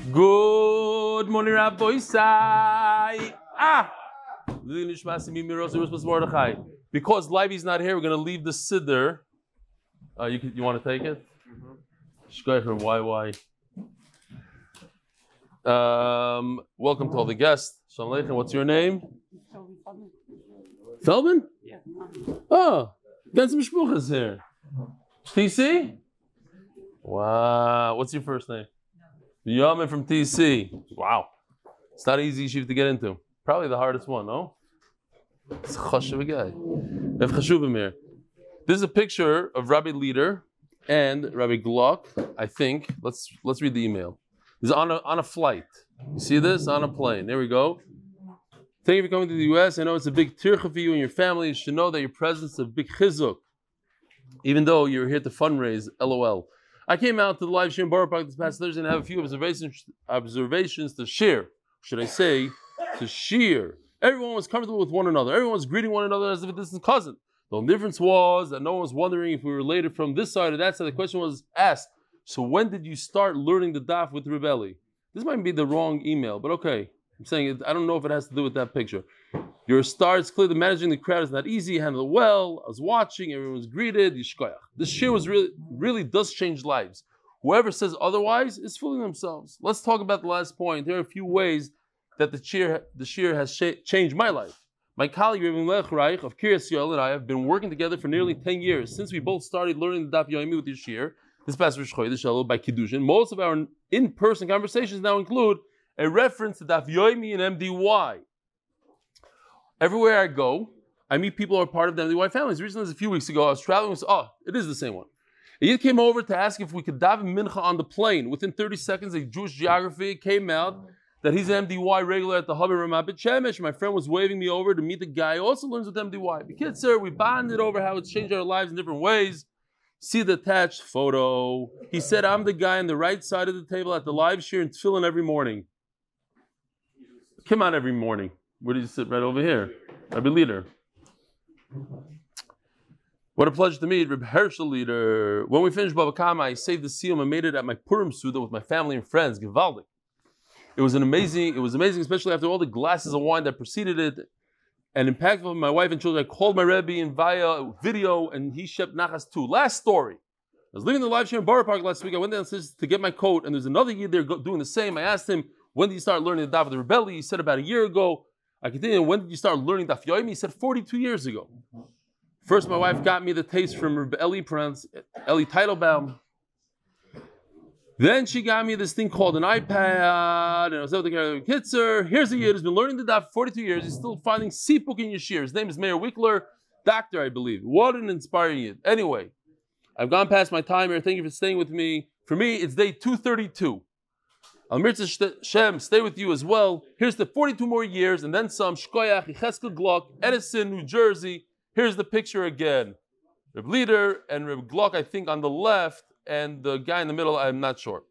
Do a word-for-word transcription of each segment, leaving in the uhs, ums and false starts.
Good morning, Rabbi Isai. Ah! Because Leivy's not here, we're going to leave the Siddur. Uh, you you want to take it? Mm-hmm. Why, why? Um, welcome to all the guests. Shalom Aleichem. What's your name? Feldman? Yeah. Oh, got some shpuchas here. T C? Wow. What's your first name? Yamin from T C. Wow. It's not easy shift to get into. Probably the hardest one, no? It's a chashuv guy. We have chashuvim here. This is a picture of Rabbi Leader and Rabbi Glock, I think. Let's let's read the email. This is on a on a flight. You see this? On a plane. There we go. Thank you for coming to the U S. I know it's a big tircha for you and your family. You should know that your presence is a big chizuk. Even though you're here to fundraise, LOL. I came out to the live stream in Borough Park this past Thursday and have a few observations observations to share. Should I say, to share. Everyone was comfortable with one another. Everyone was greeting one another as if this is a cousin. The only difference was that no one was wondering if we were related from this side or that side. The question was asked, so when did you start learning the daf with Rebelli? This might be the wrong email, but okay. I'm saying it, I don't know if it has to do with that picture. Your star is clear that managing the crowd is not easy. You handle it well. I was watching. Everyone was greeted. Yishkoyach. This shir was really, really does change lives. Whoever says otherwise is fooling themselves. Let's talk about the last point. There are a few ways that the shir, the shir has sh- changed my life. My colleague Reb Melech Reich of Kiryas Yoel and I have been working together for nearly ten years since we both started learning the Daf Yomi with this shir. This past Rosh Chodesh by Kiddushin. Most of our in-person conversations now include a reference to Daf Yomi and M D Y. Everywhere I go, I meet people who are part of the M D Y families. Recently, a few weeks ago, I was traveling with, oh, it is the same one. A Yid came over to ask if we could daven mincha on the plane. Within thirty seconds, a Jewish geography came out that he's an M D Y regular at the Hub in Ramat Beit Shemesh. My friend was waving me over to meet the guy who also learns with M D Y. The kids, sir, we bonded over how it's changed our lives in different ways. See the attached photo. He said, I'm the guy on the right side of the table at the live shir and tefillin every morning. Come on every morning. Where do you sit? Right over here. Rabbi Leader. What a pleasure to meet Reb Hershel Leader. When we finished Bava Kama, I saved the seal and made it at my Purim Suda with my family and friends. Givaldik. It was an amazing, it was amazing, especially after all the glasses of wine that preceded it. And impactful for my wife and children. I called my Rebbe in via video and he shept nachas too. Last story. I was leaving the live share in Borough Park last week. I went downstairs to get my coat and there's another Yid there doing the same. I asked him, when did you start learning the Daf of the Rebelli? He said about a year ago. I continued, when did you start learning Daf Yomi? He said forty-two years ago. First, my wife got me the taste from Rebelli, pronounced Eli Teitelbaum. Then she got me this thing called an iPad, and I was able to get a Kitzer. Here's a Yid who's been learning the Daf for forty-two years. He's still finding Sipuk in Yeshir. His name is Meir Wickler, doctor, I believe. What an inspiring Yid. Anyway, I've gone past my time here. Thank you for staying with me. For me, it's day two thirty-two. Al Mirza Shem, stay with you as well. Here's the forty-two more years, and then some. Shkoyach, Yecheskel Glock, Edison, New Jersey. Here's the picture again. Reb Leader and Reb Glock, I think, on the left, and the guy in the middle, I'm not sure.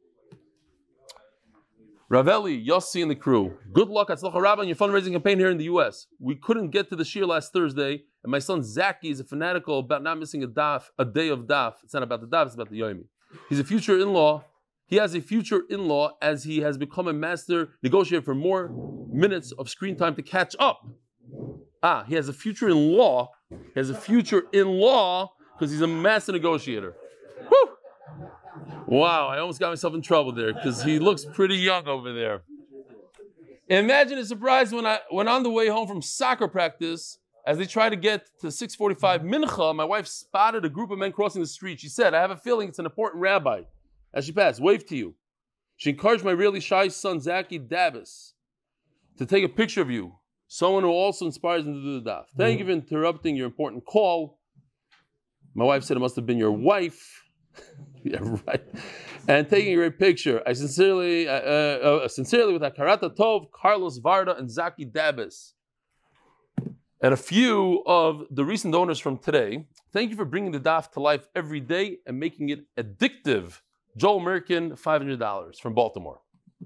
Raveli, Yossi, and the crew. Good luck at Tzlacha Rabbah on your fundraising campaign here in the U S. We couldn't get to the shir last Thursday, and my son Zaki is a fanatical about not missing a daf, a day of daf. It's not about the daf, it's about the yomi. He's a future in-law. He has a future in-law as he has become a master negotiator for more minutes of screen time to catch up. Ah, he has a future in-law. He has a future in-law because he's a master negotiator. Woo! Wow, I almost got myself in trouble there because he looks pretty young over there. Imagine a surprise when I when on the way home from soccer practice, as they tried to get to six forty-five mincha, my wife spotted a group of men crossing the street. She said, I have a feeling it's an important rabbi. As she passed, wave to you. She encouraged my really shy son, Zaki Davis, to take a picture of you, someone who also inspires him to do the daf. Thank you for interrupting your important call. My wife said it must have been your wife. Yeah, right. And taking a great picture. I sincerely, uh, uh, uh, sincerely with Akarata Tov, Carlos Varda, and Zaki Davis. And a few of the recent donors from today. Thank you for bringing the daf to life every day and making it addictive. Joel Merkin, five hundred dollars from Baltimore.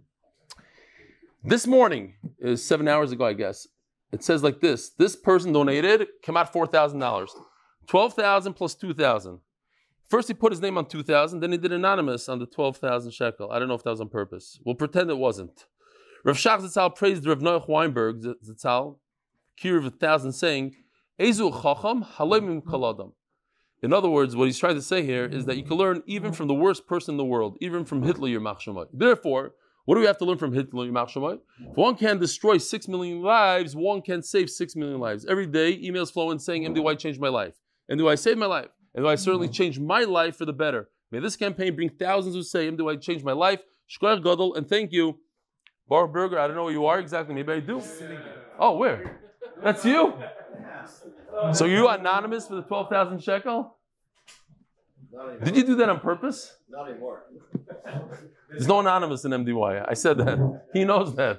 This morning, is seven hours ago, I guess, it says like this. This person donated, came out four thousand dollars. twelve thousand dollars plus two thousand dollars. First he put his name on two thousand, then he did anonymous on the twelve thousand shekel. I don't know if that was on purpose. We'll pretend it wasn't. Rav Shach Zatzal praised Rav Noach Weinberg Zatzal, Kir of a thousand, saying, Ezu chacham halemim kaladam. In other words, what he's trying to say here is that you can learn even from the worst person in the world, even from Hitler Yimach Shemai. Therefore, what do we have to learn from Hitler Yimach Shemai? If one can destroy six million lives, one can save six million lives. Every day, emails flow in saying, M D Y changed my life. And do I save my life? And do I certainly change my life for the better? May this campaign bring thousands who say, M D Y changed my life. Shkoyach Gadol, and thank you. Baruch Berger, I don't know where you are exactly. Maybe I do. Oh, where? That's you? So you anonymous for the twelve thousand shekel? Did you do that on purpose? Not anymore. There's no anonymous in M D Y. I said that. He knows that.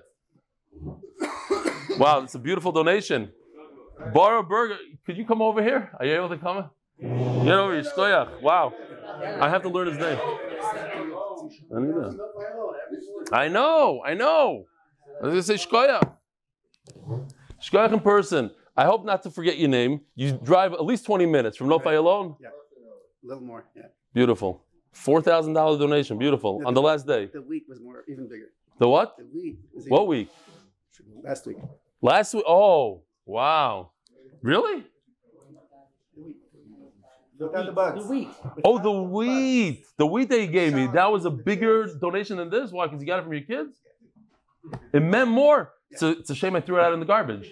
Wow, it's a beautiful donation. Baruch Berger, could you come over here? Are you able to come? Get over here, Shkoyach. Wow. I have to learn his name. I need that. I know, I know. I was going to say Shkoyach. Shkoyach in person. I hope not to forget your name. You drive at least twenty minutes from Nofai alone? Yeah, a little more, yeah. Beautiful. four thousand dollars donation, beautiful. Yeah, on the, the last day. The week was more, even bigger. The what? The week. Was What even, week? Last week. Last week? Oh, wow. Really? The week. Without the bugs. The wheat. Oh, the wheat. The wheat that you gave me. That was a bigger donation than this? Why? Because you got it from your kids? It meant more. It's a, it's a shame I threw it out in the garbage.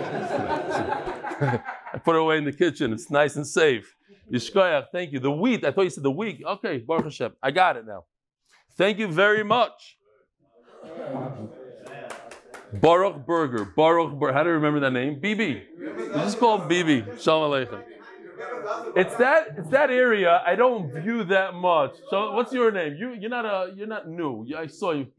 I put it away in the kitchen. It's nice and safe. Yishkoyach, thank you. The wheat. I thought you said the week. Okay, Baruch Hashem. I got it now. Thank you very much. Baruch Berger. Baruch Berger. How do you remember that name? B B. You just call him B B. Shalom Aleichem. It's that it's that area I don't view that much. So what's your name? You you're not a you're not new. I saw you.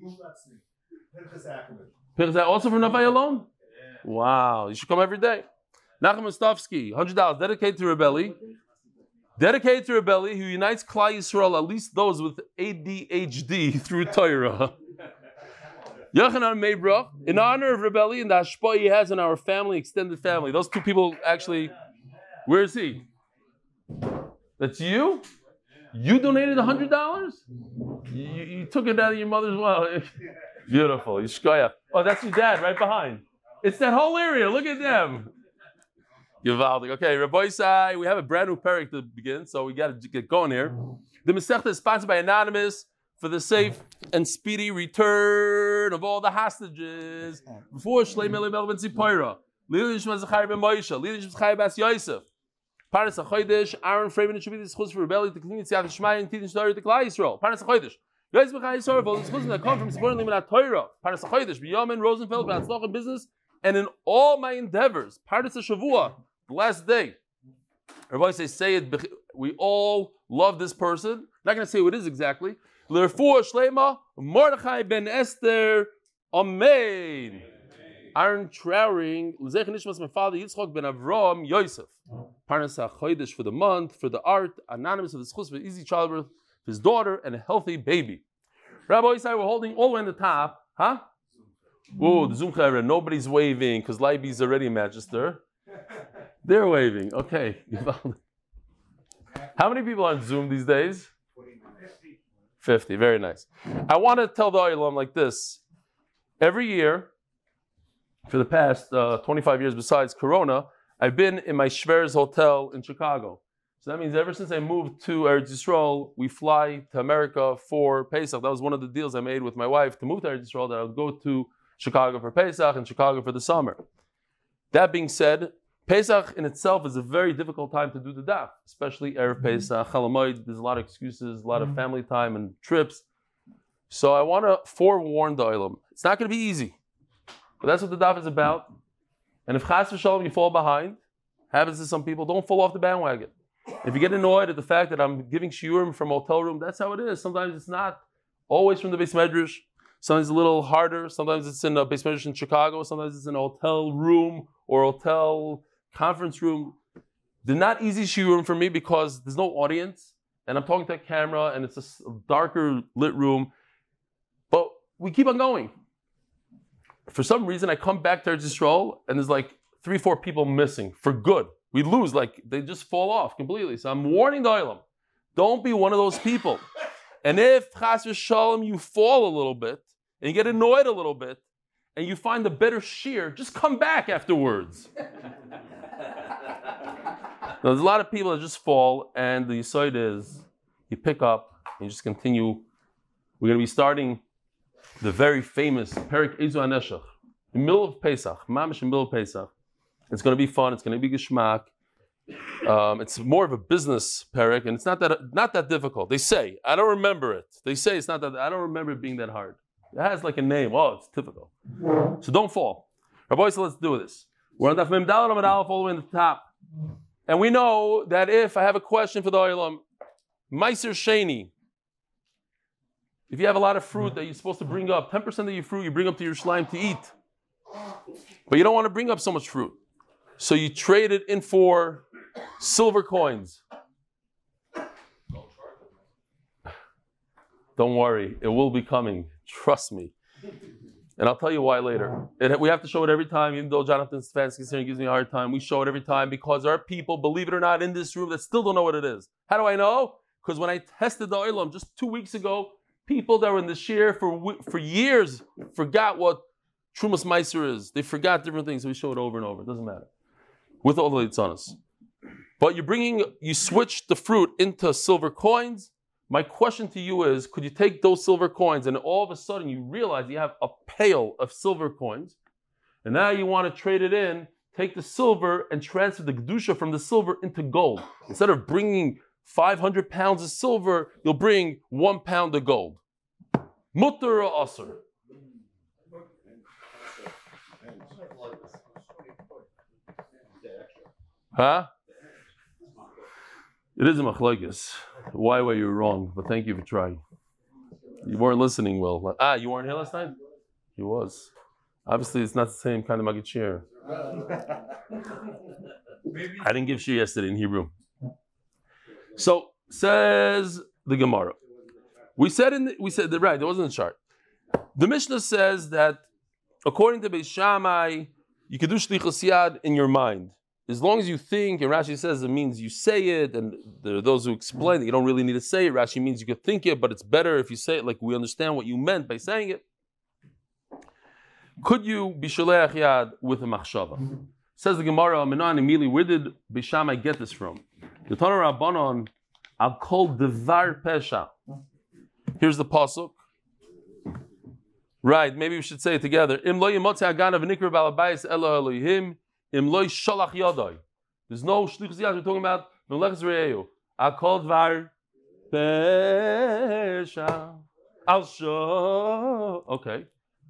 Also from Nafai alone? Wow, you should come every day. Nachum Mostovsky, one hundred dollars, dedicated to Rebelli. Dedicated to Rebelli, who unites Klal Yisrael, at least those with A D H D, through Torah. Yochanan Meibruch, in honor of Rebelli and the hashpah he has in our family, extended family. Those two people actually, where is he? That's you? You donated one hundred dollars? You, you took it out of your mother's wallet. Beautiful. Yishkoyach. Oh, that's your dad right behind. It's that whole area. Look at them. Givaldik. Okay, Rabbi Isai, we have a brand new parak to begin, so we got to get going here. The Masechta is sponsored by Anonymous for the safe and speedy return of all the hostages before Shleim Elimel ben Zipporah, Lili Nishma Zachariah ben Moshe, Lili Nishma Zachariah bas Yosef, Paras HaChodesh, Aaron Freeman, and Shabbat Yitzchus for rebellion to continue to Shmai and Tidin Shtar to Klal Yisrael. Paras HaChodesh. Yosef B'chai Yisrael, for the Yitzchus that come from supporting Limanat Torah. Paras HaChodesh, B'Yamin, Rosenfeld, B'Atzloch in business, and in all my endeavors. Paras HaShavua, the last day. Everybody say, say it. We all love this person. I'm not going to say who it is exactly. L'refuah Shlema, Mordechai ben Esther, Amen. Aaron Trowering, L'zech Nishmas, my father Yitzchok ben Avram Yosef. Parnas HaChodesh for the month, for the art, Anonymous for the schus, for easy childbirth, for his daughter, and a healthy baby. Rabbi Yisai, we're holding all the way in the top. Huh? Oh, the Zoom camera, nobody's waving because Leiby's already Magister. They're waving. Okay. How many people are on Zoom these days? fifty. Very nice. I want to tell the Olam like this. Every year, for the past uh, twenty-five years besides Corona, I've been in my Schwer's hotel in Chicago. So that means ever since I moved to Eretz Yisrael, we fly to America for Pesach. That was one of the deals I made with my wife to move to Eretz Yisrael, that I would go to Chicago for Pesach and Chicago for the summer. That being said, Pesach in itself is a very difficult time to do the daf, especially Erev Pesach, Chalamoid. There's a lot of excuses, a lot of family time and trips. So I want to forewarn the Olam. It's not going to be easy, but that's what the daf is about. And if Chas v'Shalom you fall behind, happens to some people, don't fall off the bandwagon. If you get annoyed at the fact that I'm giving shiurim from a hotel room, that's how it is. Sometimes it's not always from the Beis Medrash. Sometimes it's a little harder. Sometimes it's in a Beis Medrash in Chicago. Sometimes it's in a hotel room or hotel conference room. They're not easy shiurim for me because there's no audience, and I'm talking to a camera, and it's a darker lit room. But we keep on going. For some reason, I come back to Eretz Yisrael, and there's like three, four people missing for good. We lose, like they just fall off completely. So I'm warning the Olam. Don't be one of those people. And if chas v'shalom you fall a little bit and you get annoyed a little bit and you find the better shear, just come back afterwards. Now, there's a lot of people that just fall, and the yisoid is you pick up and you just continue. We're going to be starting the very famous Perik Ezu HaNeshach, in the middle of Pesach, mamish in the middle of Pesach. It's going to be fun. It's going to be geschmack. Um, it's more of a business Perik, and it's not that not that difficult. They say I don't remember it. They say it's not that. I don't remember it being that hard. It has like a name. Oh, it's difficult. So don't fall. Rabbi, so let's do this. We're on Daf Mem Daled Amud Aleph all the way in the top. And we know that if I have a question for the Olam, Meiser Sheni, if you have a lot of fruit that you're supposed to bring up, ten percent of your fruit you bring up to your Yerushalayim to eat. But you don't want to bring up so much fruit. So you trade it in for silver coins. Don't worry, it will be coming. Trust me. And I'll tell you why later. It, we have to show it every time, even though Jonathan Stefanski here gives me a hard time. We show it every time because there are people, believe it or not, in this room that still don't know what it is. How do I know? Because when I tested the Olam just two weeks ago, people that were in the shir for for years forgot what Trumas Meiser is. They forgot different things, so we show it over and over. It doesn't matter. With all the litzanos. But you're bringing, you switch the fruit into silver coins. My question to you is, could you take those silver coins and all of a sudden you realize you have a pail of silver coins, and now you want to trade it in, take the silver and transfer the Kedusha from the silver into gold. Instead of bringing five hundred pounds of silver, you'll bring one pound of gold. Mutter or Asr? Huh? It is a machlokes. Why were you wrong? But thank you for trying. You weren't listening well. Ah, you weren't here last night? He was. Obviously, it's not the same kind of Maggid shir. I didn't give shir yesterday in Hebrew. So says the Gemara. We said in the, we said right. There wasn't a chart. The Mishnah says that according to Beis Shammai, you can do shlichus yad in your mind. As long as you think, and Rashi says it means you say it, and there are those who explain that you don't really need to say it. Rashi means you could think it, but it's better if you say it like we understand what you meant by saying it. Could you be sholeach yad with a machshava? Says the Gemara, Menon immediately, where did Beis Shammai get this from? The Tana Rabbanon, I'll call devar pesha. Here's the pasuk. Right, maybe we should say it together. Im lo yimotze haganav v'nikra balabayis elo Elohim. Im loy shalach yadai. There's no shlichus yad. We're talking about melechus re'eu. I'll call dvar pesha. I'll show. Okay.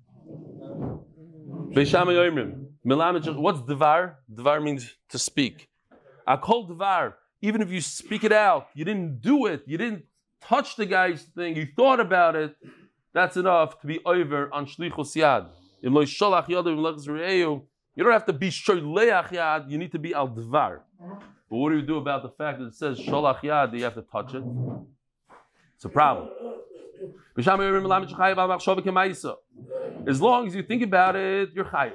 Beis Shammai yoimrim. What's dvar? Dvar means to speak. I'll call dvar. Even if you speak it out, you didn't do it, you didn't touch the guy's thing, you thought about it, that's enough to be over on shlichus yad. Im loy shalach yadai melechus re'eu. You don't have to be sholeach yad, you need to be al dvar. But what do you do about the fact that it says sholach yad that you have to touch it? It's a problem. As long as you think about it, you're chayav.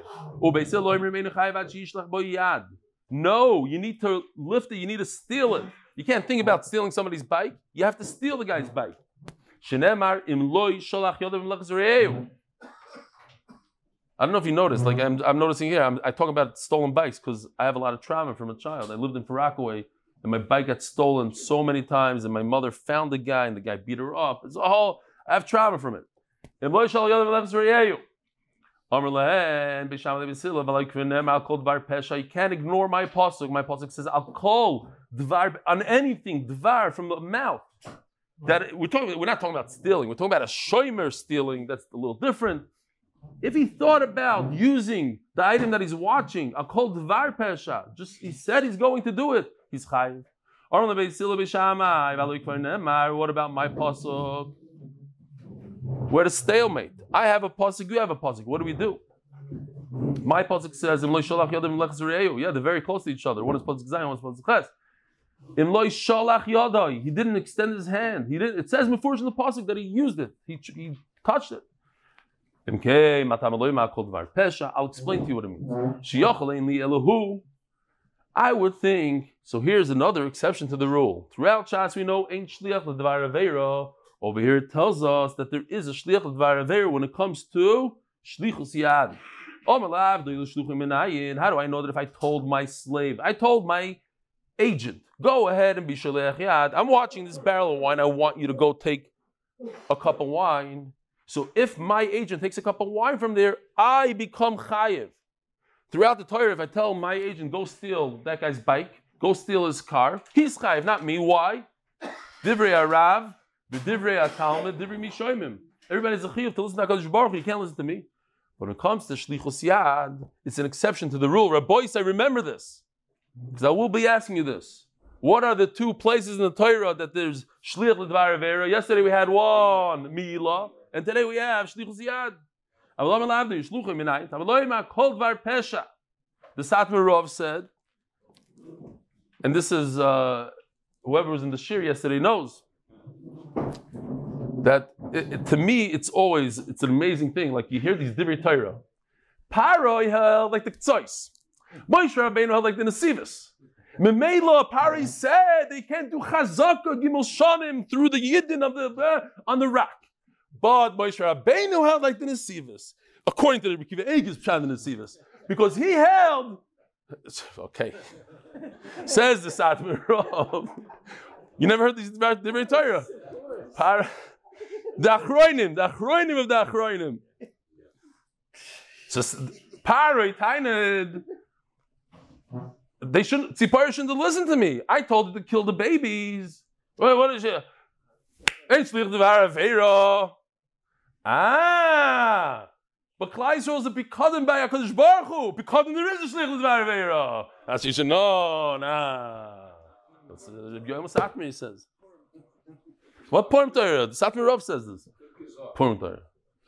No, you need to lift it, you need to steal it. You can't think about stealing somebody's bike, you have to steal the guy's bike. I don't know if you noticed, like I'm, I'm noticing here, I'm, I talk about stolen bikes because I have a lot of trauma from a child. I lived in Far Rockaway and my bike got stolen so many times and my mother found the guy and the guy beat her up. It's all, I have trauma from it. You can't ignore my pasuk. My pasuk says, I'll call dvar on anything, dvar from the mouth. That we're talking, we're not talking about stealing, we're talking about a shomer stealing, that's a little different. If he thought about using the item that he's watching, I'll call dvar pesha. Just he said he's going to do it. He's chayiv. What about my pasuk? We're at a stalemate. I have a pasuk, you have a pasuk. What do we do? My pasuk says, yeah, they're very close to each other. One is pasuk zayin, one is pasuk ches. He didn't extend his hand. He didn't. It says before in the pasuk that he used it. He, he touched it. I'll explain to you what it means. I would think, so here's another exception to the rule. Throughout Shas we know, ain't shliach l'dvar aveira. Over here it tells us that there is a shliach l'dvar aveira when it comes to shlichus yad. How do I know that if I told my slave, I told my agent, go ahead and be shliach yad. I'm watching this barrel of wine. I want you to go take a cup of wine. So if my agent takes a cup of wine from there, I become chayiv. Throughout the Torah, if I tell my agent, go steal that guy's bike, go steal his car, he's chayiv, not me. Why? Divrei Arav, Divrei Atalmud, Divrei Mishoimim. Everybody's a chayiv to listen to HaKadosh Baruch Hu. You can't listen to me. But when it comes to shlichus yad, it's an exception to the rule. Rabbi, I remember this because I will be asking you this. What are the two places in the Torah that there's shliach l'dvar avera? Yesterday we had one milah, and today we have shlichus yad. The Satmar Rav said, and this is uh, whoever was in the shir yesterday knows that it, it, to me it's always it's an amazing thing. Like you hear these divrei Torah. Paroi held like the Ktsois. Moshe Rabbeinu held like the Nesivos. Memela Pari said they can't do chazaka gimel shanim through the yidden of the uh, on the rock. But Moshe Rabbeinu held like the Nesivos, according to the Rebbe Akiva Eiger's pshat the Nesivos, because he held. Okay, says the Satmar Rav. You never heard these about divrei Torah? Par, the achroinim, the achroinim of the achroinim. So paroi tained. They shouldn't. Tzipora shouldn't listen to me. I told her to kill the babies. What, what is it? Ain't shlich d'var aveira. Ah, but Klai Yisrael is a pikadim by HaKadosh Baruch Hu. Pikadim there is a shlich d'var aveira. That's you should know. Nah, that's Rabbi Yoel Satmar says. What Purim Torah? The Satmar Rav says this. Purim Torah.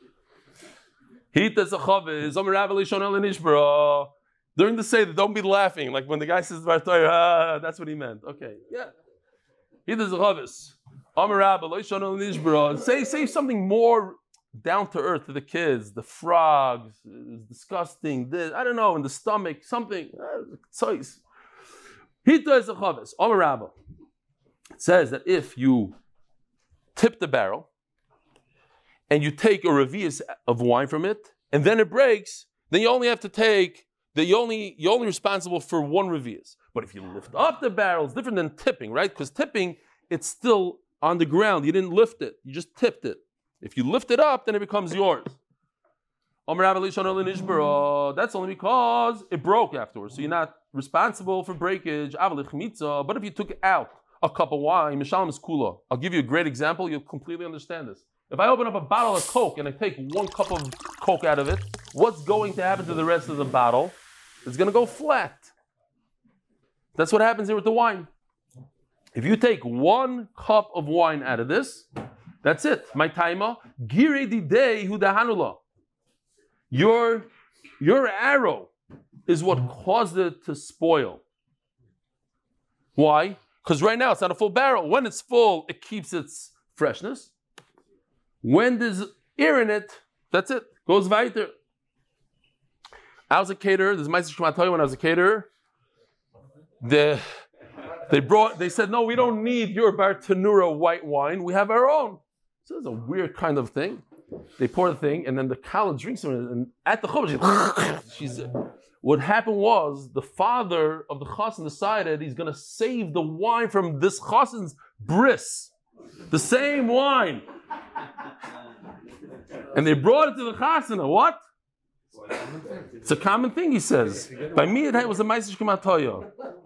Hita zachaviz Omer Rav Elishon El Nishbara. During the Seder, don't be laughing. Like when the guy says Dvar Torah, ah, that's what he meant. Okay, yeah. Hita zachaviz Omer Rav Elishon El Nishbara. Say say something more down to earth to the kids. The frogs, it's disgusting. This, I don't know, in the stomach, something. Choice. Hita zachaviz Omer Rav. It says that if you tip the barrel, and you take a revius of wine from it, and then it breaks, then you only have to take, the, you only, you're only responsible for one revius. But if you lift up the barrel, it's different than tipping, right? Because tipping, it's still on the ground. You didn't lift it. You just tipped it. If you lift it up, then it becomes yours. That's only because it broke afterwards. So you're not responsible for breakage. But if you took out a cup of wine, Mishalem is kula. I'll give you a great example. You'll completely understand this. If I open up a bottle of Coke and I take one cup of Coke out of it, what's going to happen to the rest of the bottle? It's going to go flat. That's what happens here with the wine. If you take one cup of wine out of this, that's it. My taima, gire didei hudahanula. Your your arrow is what caused it to spoil. Why? Because right now it's not a full barrel. When it's full, it keeps its freshness. When there's air in it, that's it. Goes weiter. I was a caterer. This is my sister tell you when I was a caterer. The, they brought. They said, no, we don't need your Bartanura white wine. We have our own. So it's a weird kind of thing. They pour the thing, and then the cow drinks from it. And at the chuppah, she's, she's. What happened was the father of the chassan decided he's going to save the wine from this chassan's bris, the same wine. And they brought it to the chasana. What? It's a common thing, he says. By me, it was a ma'aser shkamatoyo.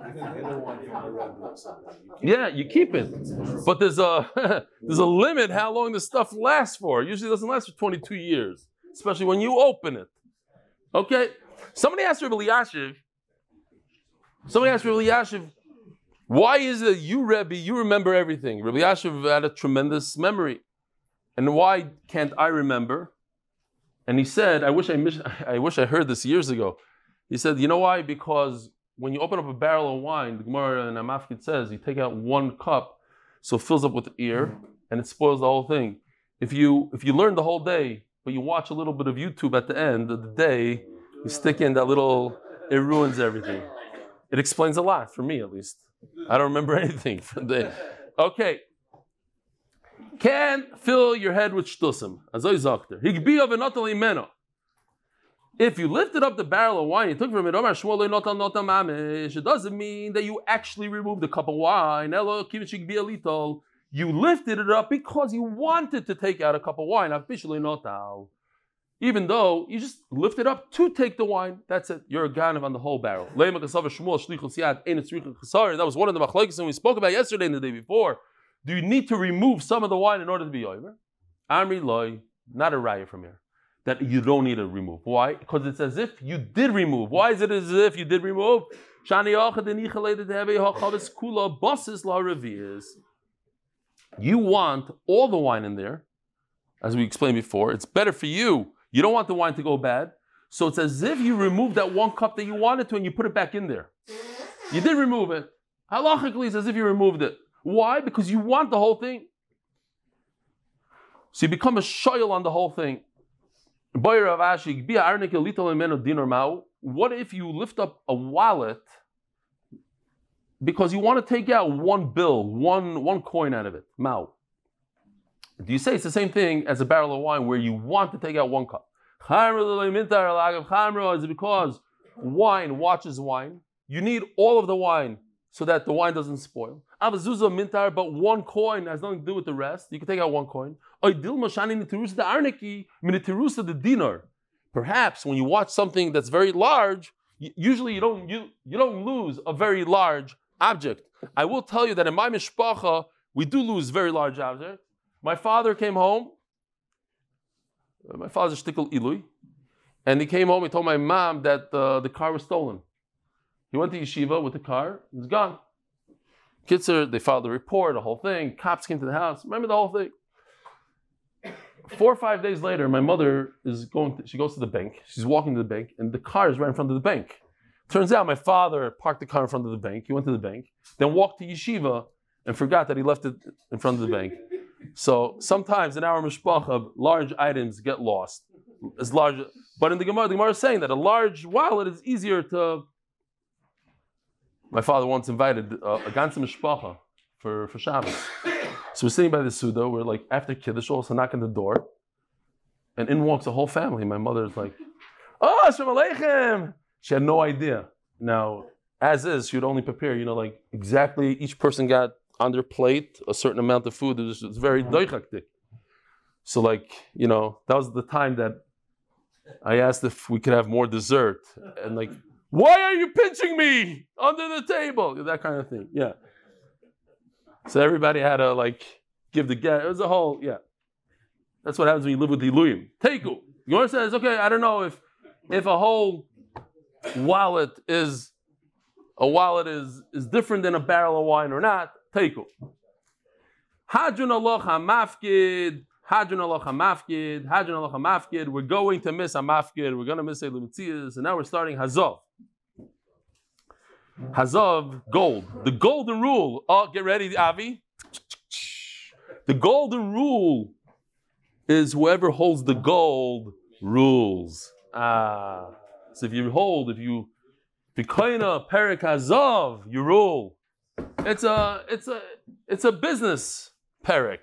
Yeah, you keep it, but there's a there's a limit how long this stuff lasts for. Usually, it doesn't last for twenty-two years, especially when you open it. Okay. Somebody asked Rabbi Elyashiv. Somebody asked Rabbi Elyashiv, why is it you, Rebbe, you remember everything? Rabbi Elyashiv had a tremendous memory. And why can't I remember? And he said, I wish I, mis- I wish I heard this years ago. He said, you know why? Because when you open up a barrel of wine, the Gemara in Amafkid says, you take out one cup, so it fills up with air, and it spoils the whole thing. If you if you learn the whole day, but you watch a little bit of YouTube at the end of the day, you stick in that little, it ruins everything. It explains a lot, for me at least. I don't remember anything from the... Okay. Can fill your head with shtusim. Azoi zokter. Higbiya v'notal imeno. If you lifted up the barrel of wine, you took from it, Omar Shmuel notal notal mamish. It doesn't mean that you actually removed the cup of wine. Elo kivin shigbiya litol. You lifted it up because you wanted to take out a cup of wine. Officially notal. Even though you just lift it up to take the wine, that's it. You're a ganav on the whole barrel. That was one of the machlokes we spoke about yesterday and the day before. Do you need to remove some of the wine in order to be over? Amri loy, not a raya from here. That you don't need to remove. Why? Because it's as if you did remove. Why is it as if you did remove? You want all the wine in there, as we explained before. It's better for you. You don't want the wine to go bad. So it's as if you removed that one cup that you wanted to and you put it back in there. You did remove it. Halachically, it's as if you removed it. Why? Because you want the whole thing. So you become a shoyal on the whole thing. What if you lift up a wallet because you want to take out one bill, one, one coin out of it? Mao. Do you say it's the same thing as a barrel of wine where you want to take out one cup? Is it because wine watches wine? You need all of the wine so that the wine doesn't spoil. But one coin has nothing to do with the rest. You can take out one coin. Perhaps when you watch something that's very large, usually you don't you, you don't lose a very large object. I will tell you that in my mishpacha, we do lose very large objects. My father came home. My father's shtickle ilui, and he came home. He told my mom that uh, the car was stolen. He went to yeshiva with the car. It was gone. Kitzer, they filed a report, the whole thing. Cops came to the house. Remember the whole thing. Four or five days later, my mother is going. To, she goes to the bank. She's walking to the bank, and the car is right in front of the bank. Turns out my father parked the car in front of the bank. He went to the bank, then walked to yeshiva, and forgot that he left it in front of the bank. So sometimes in our mishpacha, large items get lost. As large, but in the Gemara, the Gemara is saying that a large wallet is easier to. My father once invited uh, a ganze mishpacha for for Shabbos. So we're sitting by the Suda. We're like after Kiddush, all of a sudden knocking the door, and in walks the whole family. My mother's like, "Oh, Shalom Aleichem." She had no idea. Now, as is, she would only prepare. You know, like exactly each person got on their plate a certain amount of food. It was, it was very doichaktik. So like, you know, that was the time that I asked if we could have more dessert. And like, why are you pinching me under the table? That kind of thing, yeah. So everybody had to like give the get. It was a whole, yeah. That's what happens when you live with the Iluyim. Teiku. Gemara says, okay, I don't know if if a whole wallet is, a wallet is, is different than a barrel of wine or not. Teiku. Hadrun Allah mafkid. Hadrun Allah mafkid. Hadrun Allah mafkid. We're going to miss a mafkid. We're going to miss a limitias. And now we're starting Hazov. Hazov, gold. The golden rule. Oh, get ready, Avi. The golden rule is whoever holds the gold rules. Ah. So if you hold, if you, if you koina perik Hazov, you rule. It's a, it's a, it's a business perik.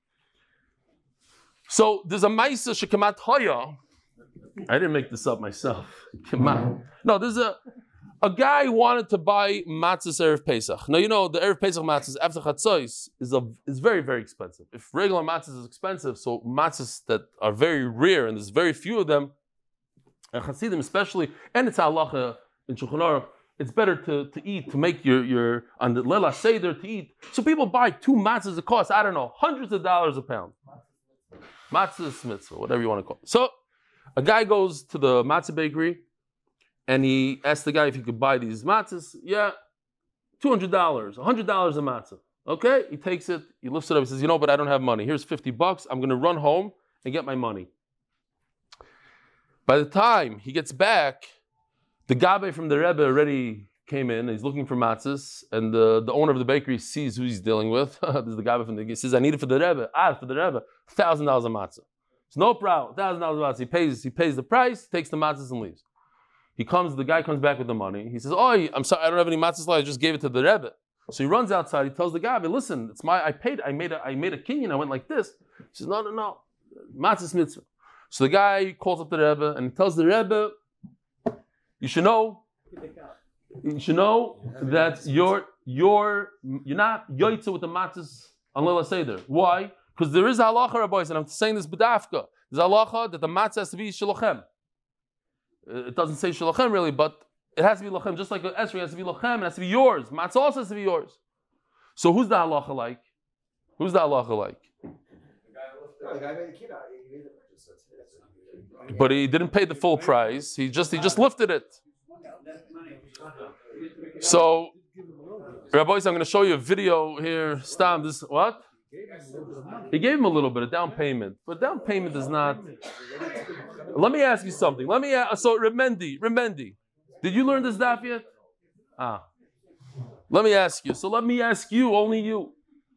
So there's a Maisa Shekamat Hoya. I didn't make this up myself. No, there's a a guy wanted to buy matzahs Erev Pesach. Now you know the Erev Pesach matzahs after Chatzos is a is very very expensive. If regular matzahs is expensive, so matzahs that are very rare and there's very few of them, and Chassidim especially, and it's halacha in Shulchan Aruch, it's better to, to eat to make your your on the Lela Seder to eat. So people buy two matzahs that cost I don't know hundreds of dollars a pound. Matzah mitzvah, whatever you want to call it. So a guy goes to the matzah bakery and he asks the guy if he could buy these matzahs. Yeah, two hundred dollars, one hundred dollars a matzah. Okay, he takes it, he lifts it up, he says, you know, but I don't have money. Here's fifty bucks. I'm going to run home and get my money. By the time he gets back, the Gabe from the Rebbe already came in. He's looking for matzahs, and the, the owner of the bakery sees who he's dealing with. This is the Gabe from the He says, I need it for the Rebbe. Ah, for the Rebbe, one thousand dollars a matzah. It's no problem, one thousand dollars a matzah. He pays, he pays the price, takes the matzahs and leaves. He comes, the guy comes back with the money. He says, oh, I'm sorry, I don't have any matzahs left. I just gave it to the Rebbe. So he runs outside. He tells the guy, but listen, it's my, I paid, I made a, I made a kinyan. I went like this. He says, no, no, no, matzahs mitzvah. So the guy calls up the Rebbe and he tells the Rebbe, you should know, you should know that you're, you're, you're not yoytze with the matzahs on Leila Seder. Why? Because there is a halacha, Rabbis, and I'm saying this b'dafka. There's a halacha that the matzah has to be shalochem. It doesn't say shalochem really, but it has to be lochem, just like an esrei has to be lochem, it has to be yours. Matzah also has to be yours. So who's the halacha like? Who's the halacha like? But he didn't pay the full price. He just he just lifted it. So, Rabbis, I'm going to show you a video here. Stam, this what? He gave him a little bit of down payment, but down payment is not. Let me ask you something. Let me ask, so Remendi, Remendi, did you learn this daf yet? Ah, let me ask you. So let me ask you, only you.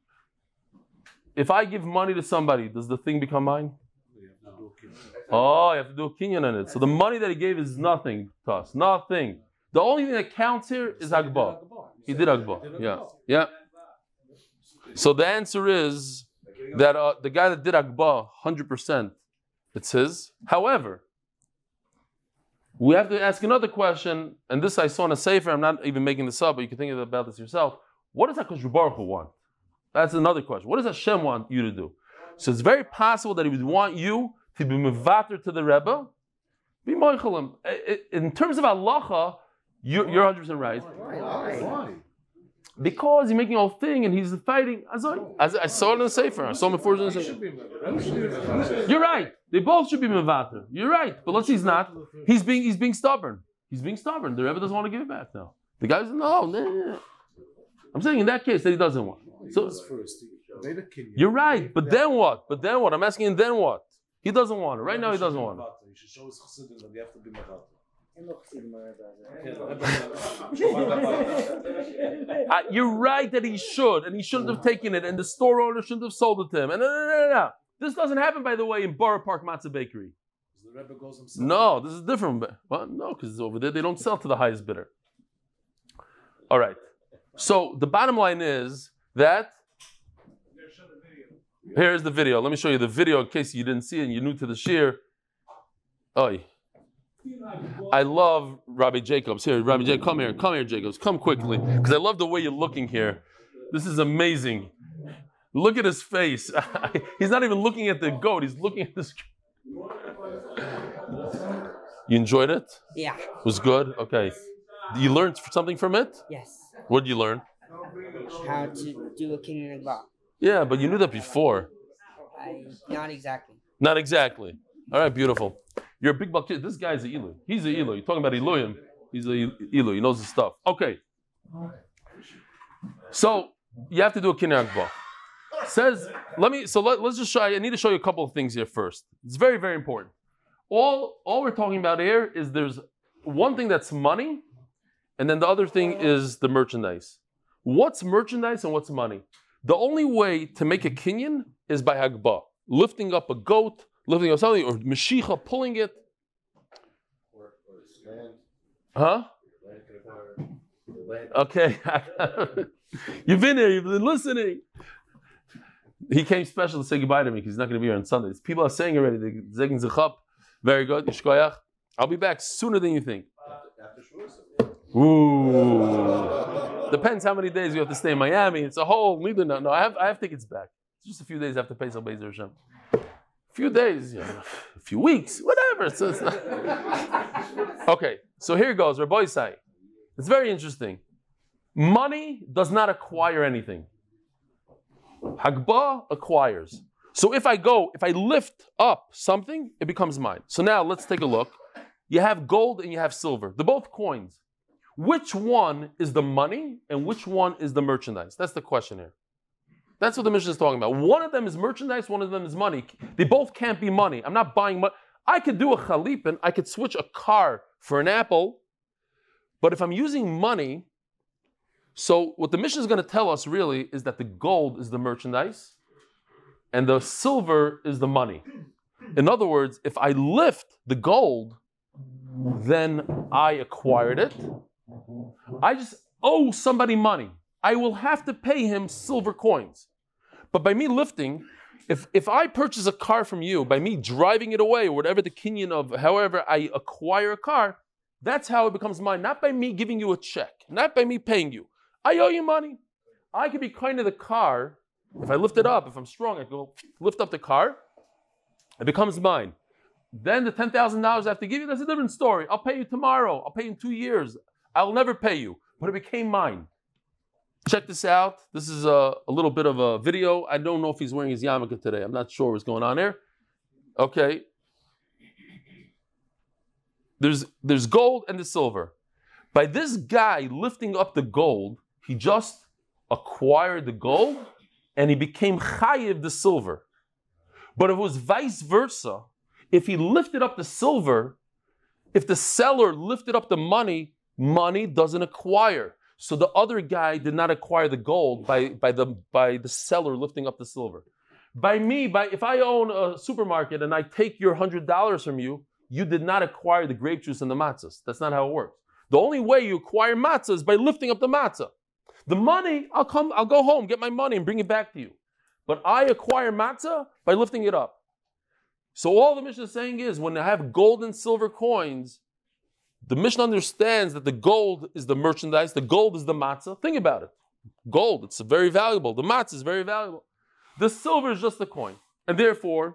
If I give money to somebody, does the thing become mine? Oh, you have to do a kinyan on it. So the money that he gave is nothing to us. Nothing. The only thing that counts here is Hagbah. He did Hagbah. Yeah. Yeah. So the answer is that uh, the guy that did Hagbah, one hundred percent, it's his. However, we have to ask another question, and this I saw in a sefer, I'm not even making this up, but you can think about this yourself. What does HaKadosh Baruch Hu want? That's another question. What does Hashem want you to do? So it's very possible that he would want you to be mevater to the Rebbe, be moichelim. In terms of halacha, you're, you're one hundred percent right. Why? Why? Because he's making a whole thing and he's fighting. As I, as I saw it in the sefer. I saw him before in the sefer. You're right. They both should be mevater. You're right. But let's see, he's not. He's being he's being stubborn. He's being stubborn. The Rebbe doesn't want to give it back now. The guy's no, no. I'm saying in that case that he doesn't want. So you're right. But then what? But then what? I'm asking then what? He doesn't want it. Right now he doesn't want it. You should show his chassidim that you have to be mevater. Uh, you're right that he should, and he shouldn't have taken it, and the store owner shouldn't have sold it to him. And no, no, no, no, no. This doesn't happen, by the way, in Borough Park Matzah Bakery. The Rebbe goes himself. No, this is different. Well, no, because over there they don't sell to the highest bidder. All right. So the bottom line is that here's the video. Let me show you the video in case you didn't see it and you're new to the shir. Oy. I love Rabbi Jacobs. Here, Rabbi Jacobs, come here. Come here, Jacobs. Come quickly. Because I love the way you're looking here. This is amazing. Look at his face. He's not even looking at the goat. He's looking at this. You enjoyed it? Yeah. It was good? Okay. You learned something from it? Yes. What did you learn? How to do a kinyan Hagbah. Yeah, but you knew that before. I not exactly. Not exactly. All right, beautiful. You're a big buck kid. This guy's an Elu. He's an Elu. You're talking about Elohim. He's an Elu. He knows his stuff. Okay. So you have to do a kinyan Hagbah. Says, let me. So let, let's just show you. I need to show you a couple of things here first. It's very, very important. All all we're talking about here is there's one thing that's money, and then the other thing is the merchandise. What's merchandise and what's money? The only way to make a kinyan is by Hagbah, lifting up a goat, lifting up something, or Mashiach pulling it. Or, or stand. Huh? Okay. You've been here, you've been listening. He came special to say goodbye to me because he's not going to be here on Sundays. People are saying already, the Zegen Zechap, very good, Yishkoyach. I'll be back sooner than you think. Ooh. Depends how many days you have to stay in Miami. It's a whole, neither, no, no, I have I have tickets back. It's just a few days after Pesach Beis Hashem. A few days, yeah, a few weeks, whatever. So it's not... Okay, so here goes, Rabbi Isai. It's very interesting. Money does not acquire anything. Hagbah acquires. So if I go, if I lift up something, it becomes mine. So now let's take a look. You have gold and you have silver. They're both coins. Which one is the money and which one is the merchandise? That's the question here. That's what the Mishnah is talking about. One of them is merchandise, one of them is money. They both can't be money. I'm not buying money. I could do a chalipin, I could switch a car for an apple, but if I'm using money, so what the Mishnah is going to tell us really is that the gold is the merchandise and the silver is the money. In other words, if I lift the gold, then I acquired it. I just owe somebody money. I will have to pay him silver coins. But by me lifting, if, if I purchase a car from you, by me driving it away, or whatever the kinyan of, however I acquire a car, that's how it becomes mine. Not by me giving you a check, not by me paying you. I owe you money. I could be kind of the car. If I lift it up, if I'm strong, I go lift up the car. It becomes mine. Then the ten thousand dollars I have to give you, that's a different story. I'll pay you tomorrow. I'll pay you in two years. I'll never pay you. But it became mine. Check this out. This is a, a little bit of a video. I don't know if he's wearing his yarmulke today. I'm not sure what's going on there. Okay. There's, there's gold and the silver. By this guy lifting up the gold, he just acquired the gold and he became chayiv the silver. But if it was vice versa, if he lifted up the silver, if the seller lifted up the money, money doesn't acquire. So the other guy did not acquire the gold by, by, the, by the seller lifting up the silver. By me, by if I own a supermarket and I take your one hundred dollars from you, you did not acquire the grape juice and the matzahs. That's not how it works. The only way you acquire matzah is by lifting up the matzah. The money, I'll come, I'll go home, get my money and bring it back to you. But I acquire matzah by lifting it up. So all the Mishnah is saying is when I have gold and silver coins, the Mishnah understands that the gold is the merchandise, the gold is the matzah. Think about it. Gold, it's very valuable. The matzah is very valuable. The silver is just the coin. And therefore,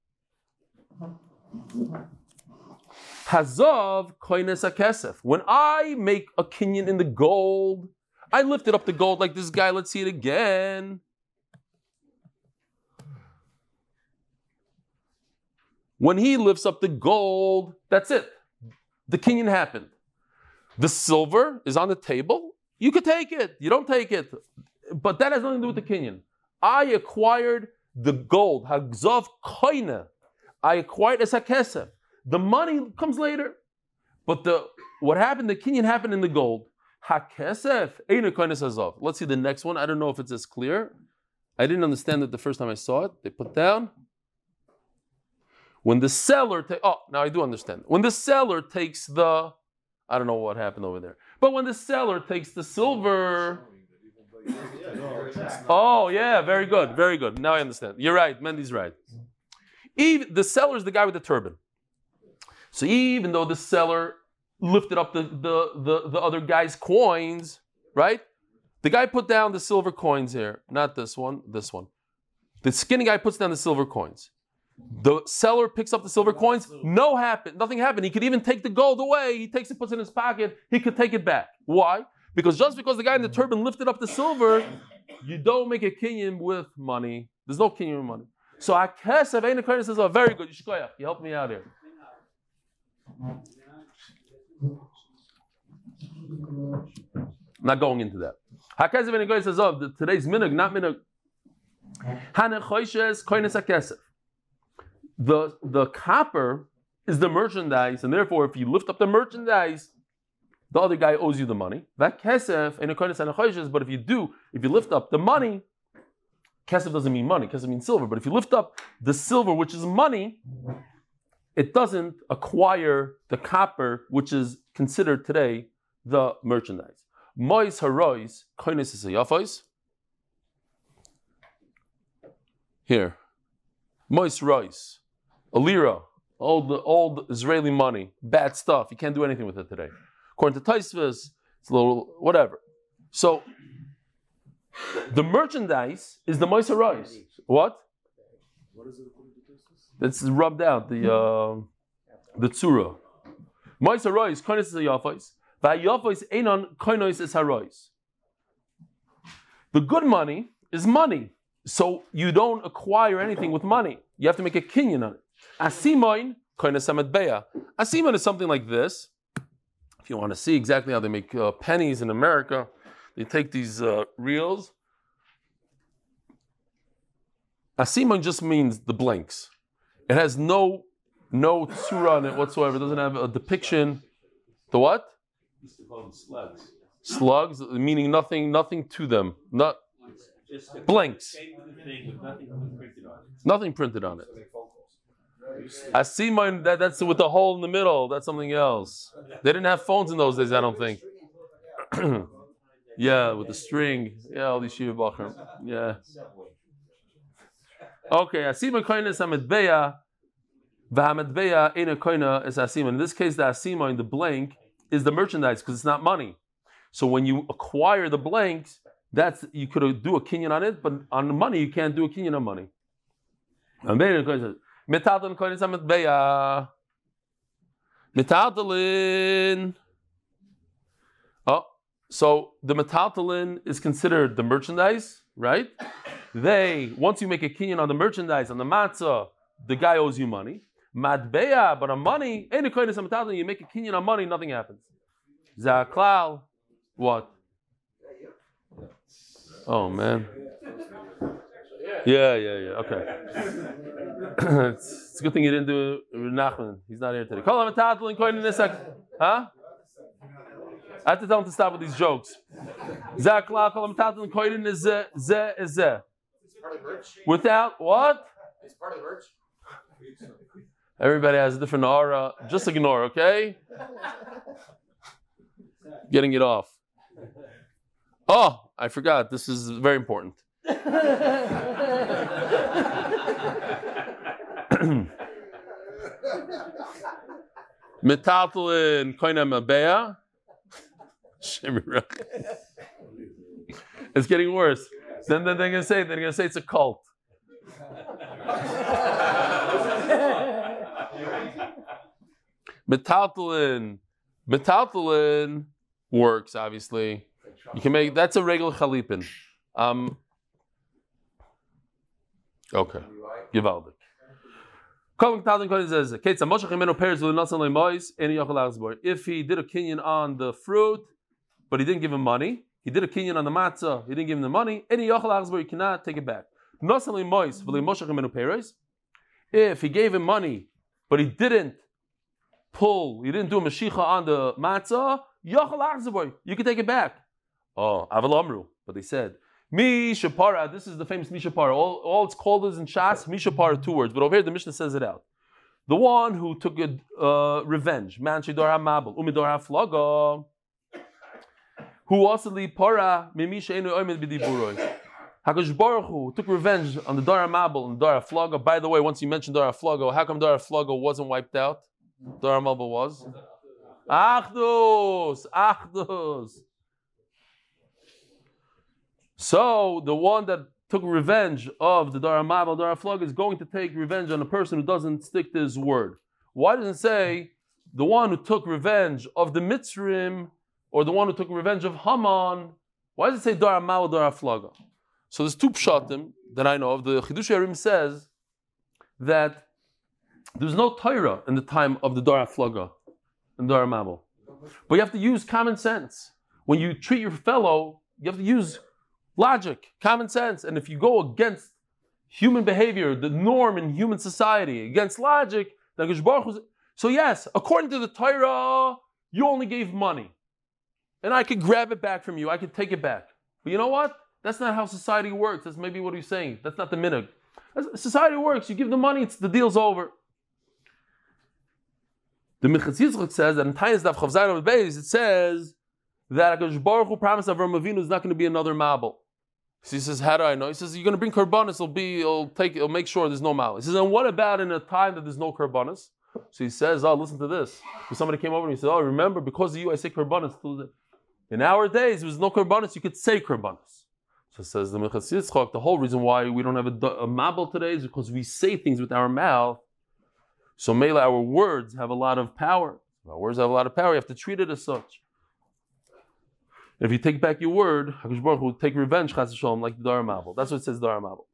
Hazav koines hakesef. When I make a kinyan in the gold, I lifted up the gold like this guy. Let's see it again. When he lifts up the gold, that's it. The kinyan happened. The silver is on the table. You could take it. You don't take it. But that has nothing to do with the kinyan. I acquired the gold. Hazav koine. I acquired as hakesef. The money comes later. But the what happened, the kinyan happened in the gold. Hakesef, eina koines hazav. Let's see the next one. I don't know if it's as clear. I didn't understand it the first time I saw it. They put down. When the seller takes, oh, now I do understand. When the seller takes the, I don't know what happened over there. But when the seller takes the silver, oh yeah, very good, very good. Now I understand. You're right, Mendy's right. Even, the seller is the guy with the turban. So even though the seller lifted up the, the, the, the other guy's coins, right? The guy put down the silver coins here. Not this one, this one. The skinny guy puts down the silver coins. The seller picks up the silver coins. No happen, nothing happened. He could even take the gold away. He takes it, puts it in his pocket. He could take it back. Why? Because just because the guy in the turban lifted up the silver, you don't make a kinyan with money. There's no kinyan with money. So Hakesef Eina Koines says, "Oh, very good. Yishkoyach. You helped me out here." Not going into that. Hakesef Eina Koines says, "Oh, today's minhag, not minhag." Hane Choishes Koines Hakesef. The, the copper is the merchandise, and therefore, if you lift up the merchandise, the other guy owes you the money. That kesef and a but if you do, if you lift up the money, kesef doesn't mean money, kesef means silver. But if you lift up the silver, which is money, it doesn't acquire the copper, which is considered today the merchandise. Mois harois koines yafos. Here, mois rois. A lira, old, old Israeli money, bad stuff. You can't do anything with it today. According to Taisvas, it's a little whatever. So, the merchandise is the Moisa Rois. What? What is it according to Taisvas? It's rubbed out, the uh, the Tzura. Moisa Rois, Koines is a Yafos. Va'yafos einon Koines is harois. The good money is money. So, you don't acquire anything with money. You have to make a kinyan on it. Asimoin, koines hametbeya. Asimoin is something like this. If you want to see exactly how they make uh, pennies in America, they take these uh, reels. Asimoin just means the blanks. It has no no tzura on it whatsoever. It doesn't have a depiction. The what? Used to call them slugs. Slugs, meaning nothing, nothing to them. Not blanks. Thing with nothing printed on it. Nothing printed on it. Asimain, that, that's with the hole in the middle. That's something else. They didn't have phones in those days, I don't think. Yeah, with the string. Yeah, all these Shiva Bachar. Yeah. Okay, Asimain koina is Amadbeya. Vahamadbeya ina koina is Asimain. In this case, the Asimain, the blank, is the merchandise because it's not money. So when you acquire the blanks, that's you could do a kinyan on it, but on the money you can't do a kinyan on money. Metaltalin koin is Amadbeya. Metaltalin. Oh, so the metaltalin is considered the merchandise, right? They once you make a kinyan on the merchandise on the matzah, the guy owes you money. Madbeya, but on money, any koin is metaltalin. You make a kinyan on money, nothing happens. Zaklal, what? Oh man. Yeah, yeah, yeah. Okay. it's, it's a good thing you didn't do Nachman. He's not here today. Call him a tattling in coin in this sec. Huh? I have to tell him to stop with these jokes. Zakla, call him a tattling coin in is ze is ze. Without what? It's part of the merch. Everybody has a different aura. Just ignore, okay? Getting it off. Oh, I forgot. This is very important. Metaltalin koina mabea. It's getting worse. Then, then they're gonna say they're gonna say it's a cult. Metaltalin, metaltalin works obviously. You can make that's a regular chalipin. Um, okay, Givaldik. If he did a kinyan on the fruit, but he didn't give him money, he did a kinyan on the matzah, he didn't give him the money, any he cannot take it back. If he gave him money, but he didn't pull, he didn't do a mashicha on the matzah, you can take it back. Oh, Aval Amru, but they said, Mishapara, this is the famous Mishapara. All, all it's called is in Shas, Mishapara, two words. But over here, the Mishnah says it out. The one who took a uh, revenge, Man Shidor HaMabel, Umidor HaFlaga, who also li para, Mimisha Enu Oimed B'diburoi. HaKadosh Baruch Hu took revenge on the Dor HaMabel and Dor HaFlaga. By the way, once you mentioned Dor HaFlaga, how come Dor HaFlaga wasn't wiped out? Dor HaMabel was? Achdus! Achdus! So the one that took revenge of the Dor HaMabel, Dor HaFlaga, is going to take revenge on a person who doesn't stick to his word. Why doesn't it say the one who took revenge of the Mitzrim or the one who took revenge of Haman? Why does it say Dor HaMabel, Dor HaFlaga? So there's two pshatim that I know of. The Chidush Yarim says that there's no Torah in the time of the Dor HaFlaga and Dor HaMabel. But you have to use common sense. When you treat your fellow, you have to use logic, common sense. And if you go against human behavior, the norm in human society, against logic, then HaKadosh Baruch Hu. So yes, according to the Torah, you only gave money. And I could grab it back from you. I could take it back. But you know what? That's not how society works. That's maybe what he's saying. That's not the minhag. Society works. You give the money, it's the deal's over. The Minchas Yitzchak says that in Tainis Daf Chav Zayin Amud Beis, it says that HaKadosh Baruch Hu promised Avraham Avinu is not going to be another Mabel. So he says, how do I know? He says, you're going to bring Karbanis, it'll be, it'll take, it'll make sure there's no Mabel. He says, and what about in a time that there's no Karbanis? So he says, oh, listen to this. So somebody came over and he said, oh, remember, because of you, I say Karbanis. In our days, there was no Karbanis, you could say Karbanis. So it says the Minchas Yitzchak, the whole reason why we don't have a, a Mabel today is because we say things with our mouth. So Mela, our words have a lot of power. Our words have a lot of power. You have to treat it as such. If you take back your word, HaKadosh Baruch Hu will take revenge, Chas V'Shalom, like the Dor HaMabel. That's what it says, Dor HaMabel.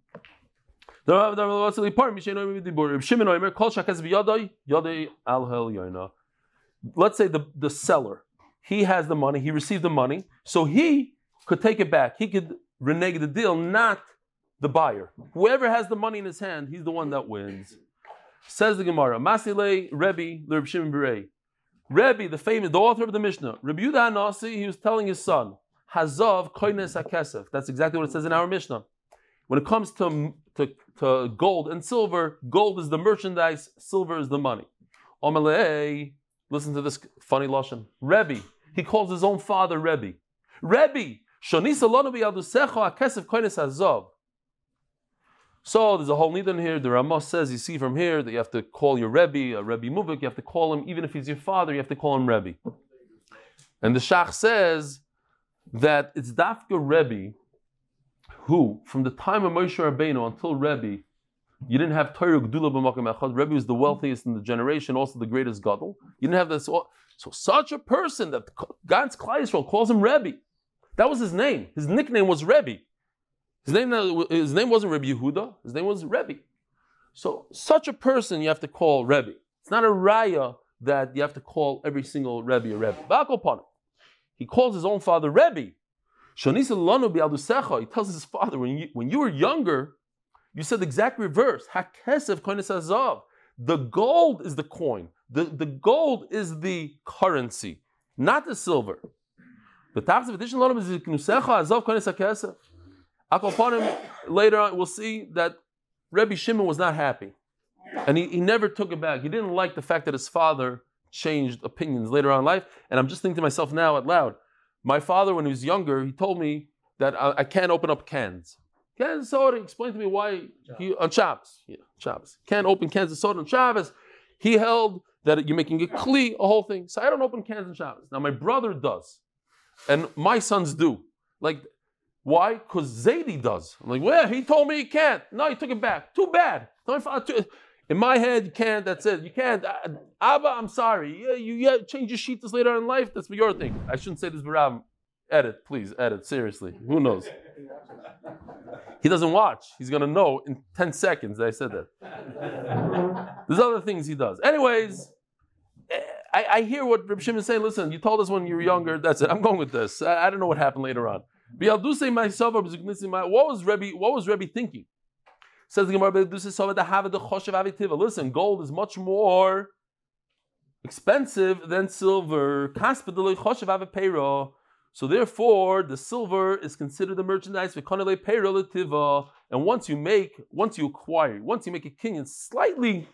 Let's say the, the seller, he has the money, he received the money, so he could take it back. He could renege the deal, not the buyer. Whoever has the money in his hand, he's the one that wins. Says the Gemara, Masilei Rebbe L'Reb Shimon Berei. Rebbe, the famous, the author of the Mishnah, Rebbe Yehuda HaNasi, he was telling his son, Hazav koines hakesef. That's exactly what it says in our Mishnah. when it comes to, to, to gold and silver, gold is the merchandise, silver is the money. Omelei, listen to this funny lashon. Rebbe, he calls his own father Rebbe. Rebbe, shonisa lanu biyadusecha hakesef koines hazov. So there's a whole nidon here. The Ramah says, you see from here, that you have to call your Rebbe, a Rebbe Muvik, you have to call him, even if he's your father, you have to call him Rebbe. And the Shach says that it's Dafka Rebbe, who, from the time of Moshe Rabbeinu until Rebbe, you didn't have Torah Gdula b'makom echad. Rebbe was the wealthiest in the generation, also the greatest gadol. You didn't have this. So such a person that Gans Klai Yisrael calls him Rebbe. That was his name. His nickname was Rebbe. His name, his name wasn't Rebbe Yehuda. His name was Rebbe. So such a person you have to call Rebbe. It's not a raya that you have to call every single Rebbe a Rebbe. Ba'akol, he calls his own father Rebbe. Shonisa lanu bi'adusecha. He tells his father, when you, when you were younger, you said the exact reverse. Hakesef koines hazav. The gold is the coin. The, the gold is the currency, not the silver. The tax of addition lanu is knusecha hazav koines hakesef. Akopanim, later on, we'll see that Rebbe Shimon was not happy. And he, he never took it back. He didn't like the fact that his father changed opinions later on in life. And I'm just thinking to myself now out loud, my father, when he was younger, he told me that I, I can't open up cans. Cans of soda, he explained to me why, he, on Shabbos, yeah, Shabbos. Can't open cans of soda on Shabbos. He held that you're making a kli, a whole thing. So I don't open cans on Shabbos. Now my brother does. And my sons do. Like, why? Because Zaidi does. I'm like, well, he told me he can't. No, he took it back. Too bad. In my head, you can't. That's it. You can't. Abba, I'm sorry. Yeah, you, you change your sheetas later on in life. That's your thing. I shouldn't say this, but Rav. Edit, please. Edit. Seriously. Who knows? He doesn't watch. He's going to know in ten seconds that I said that. There's other things he does. Anyways, I, I hear what Reb Shimon is saying. Listen, you told us when you were younger. That's it. I'm going with this. I, I don't know what happened later on. What was Rebbe, what was Rebbe thinking? Says the Gemara, listen, gold is much more expensive than silver. So therefore, the silver is considered the merchandise. And once you make, once you acquire, once you make a kinyan, slightly,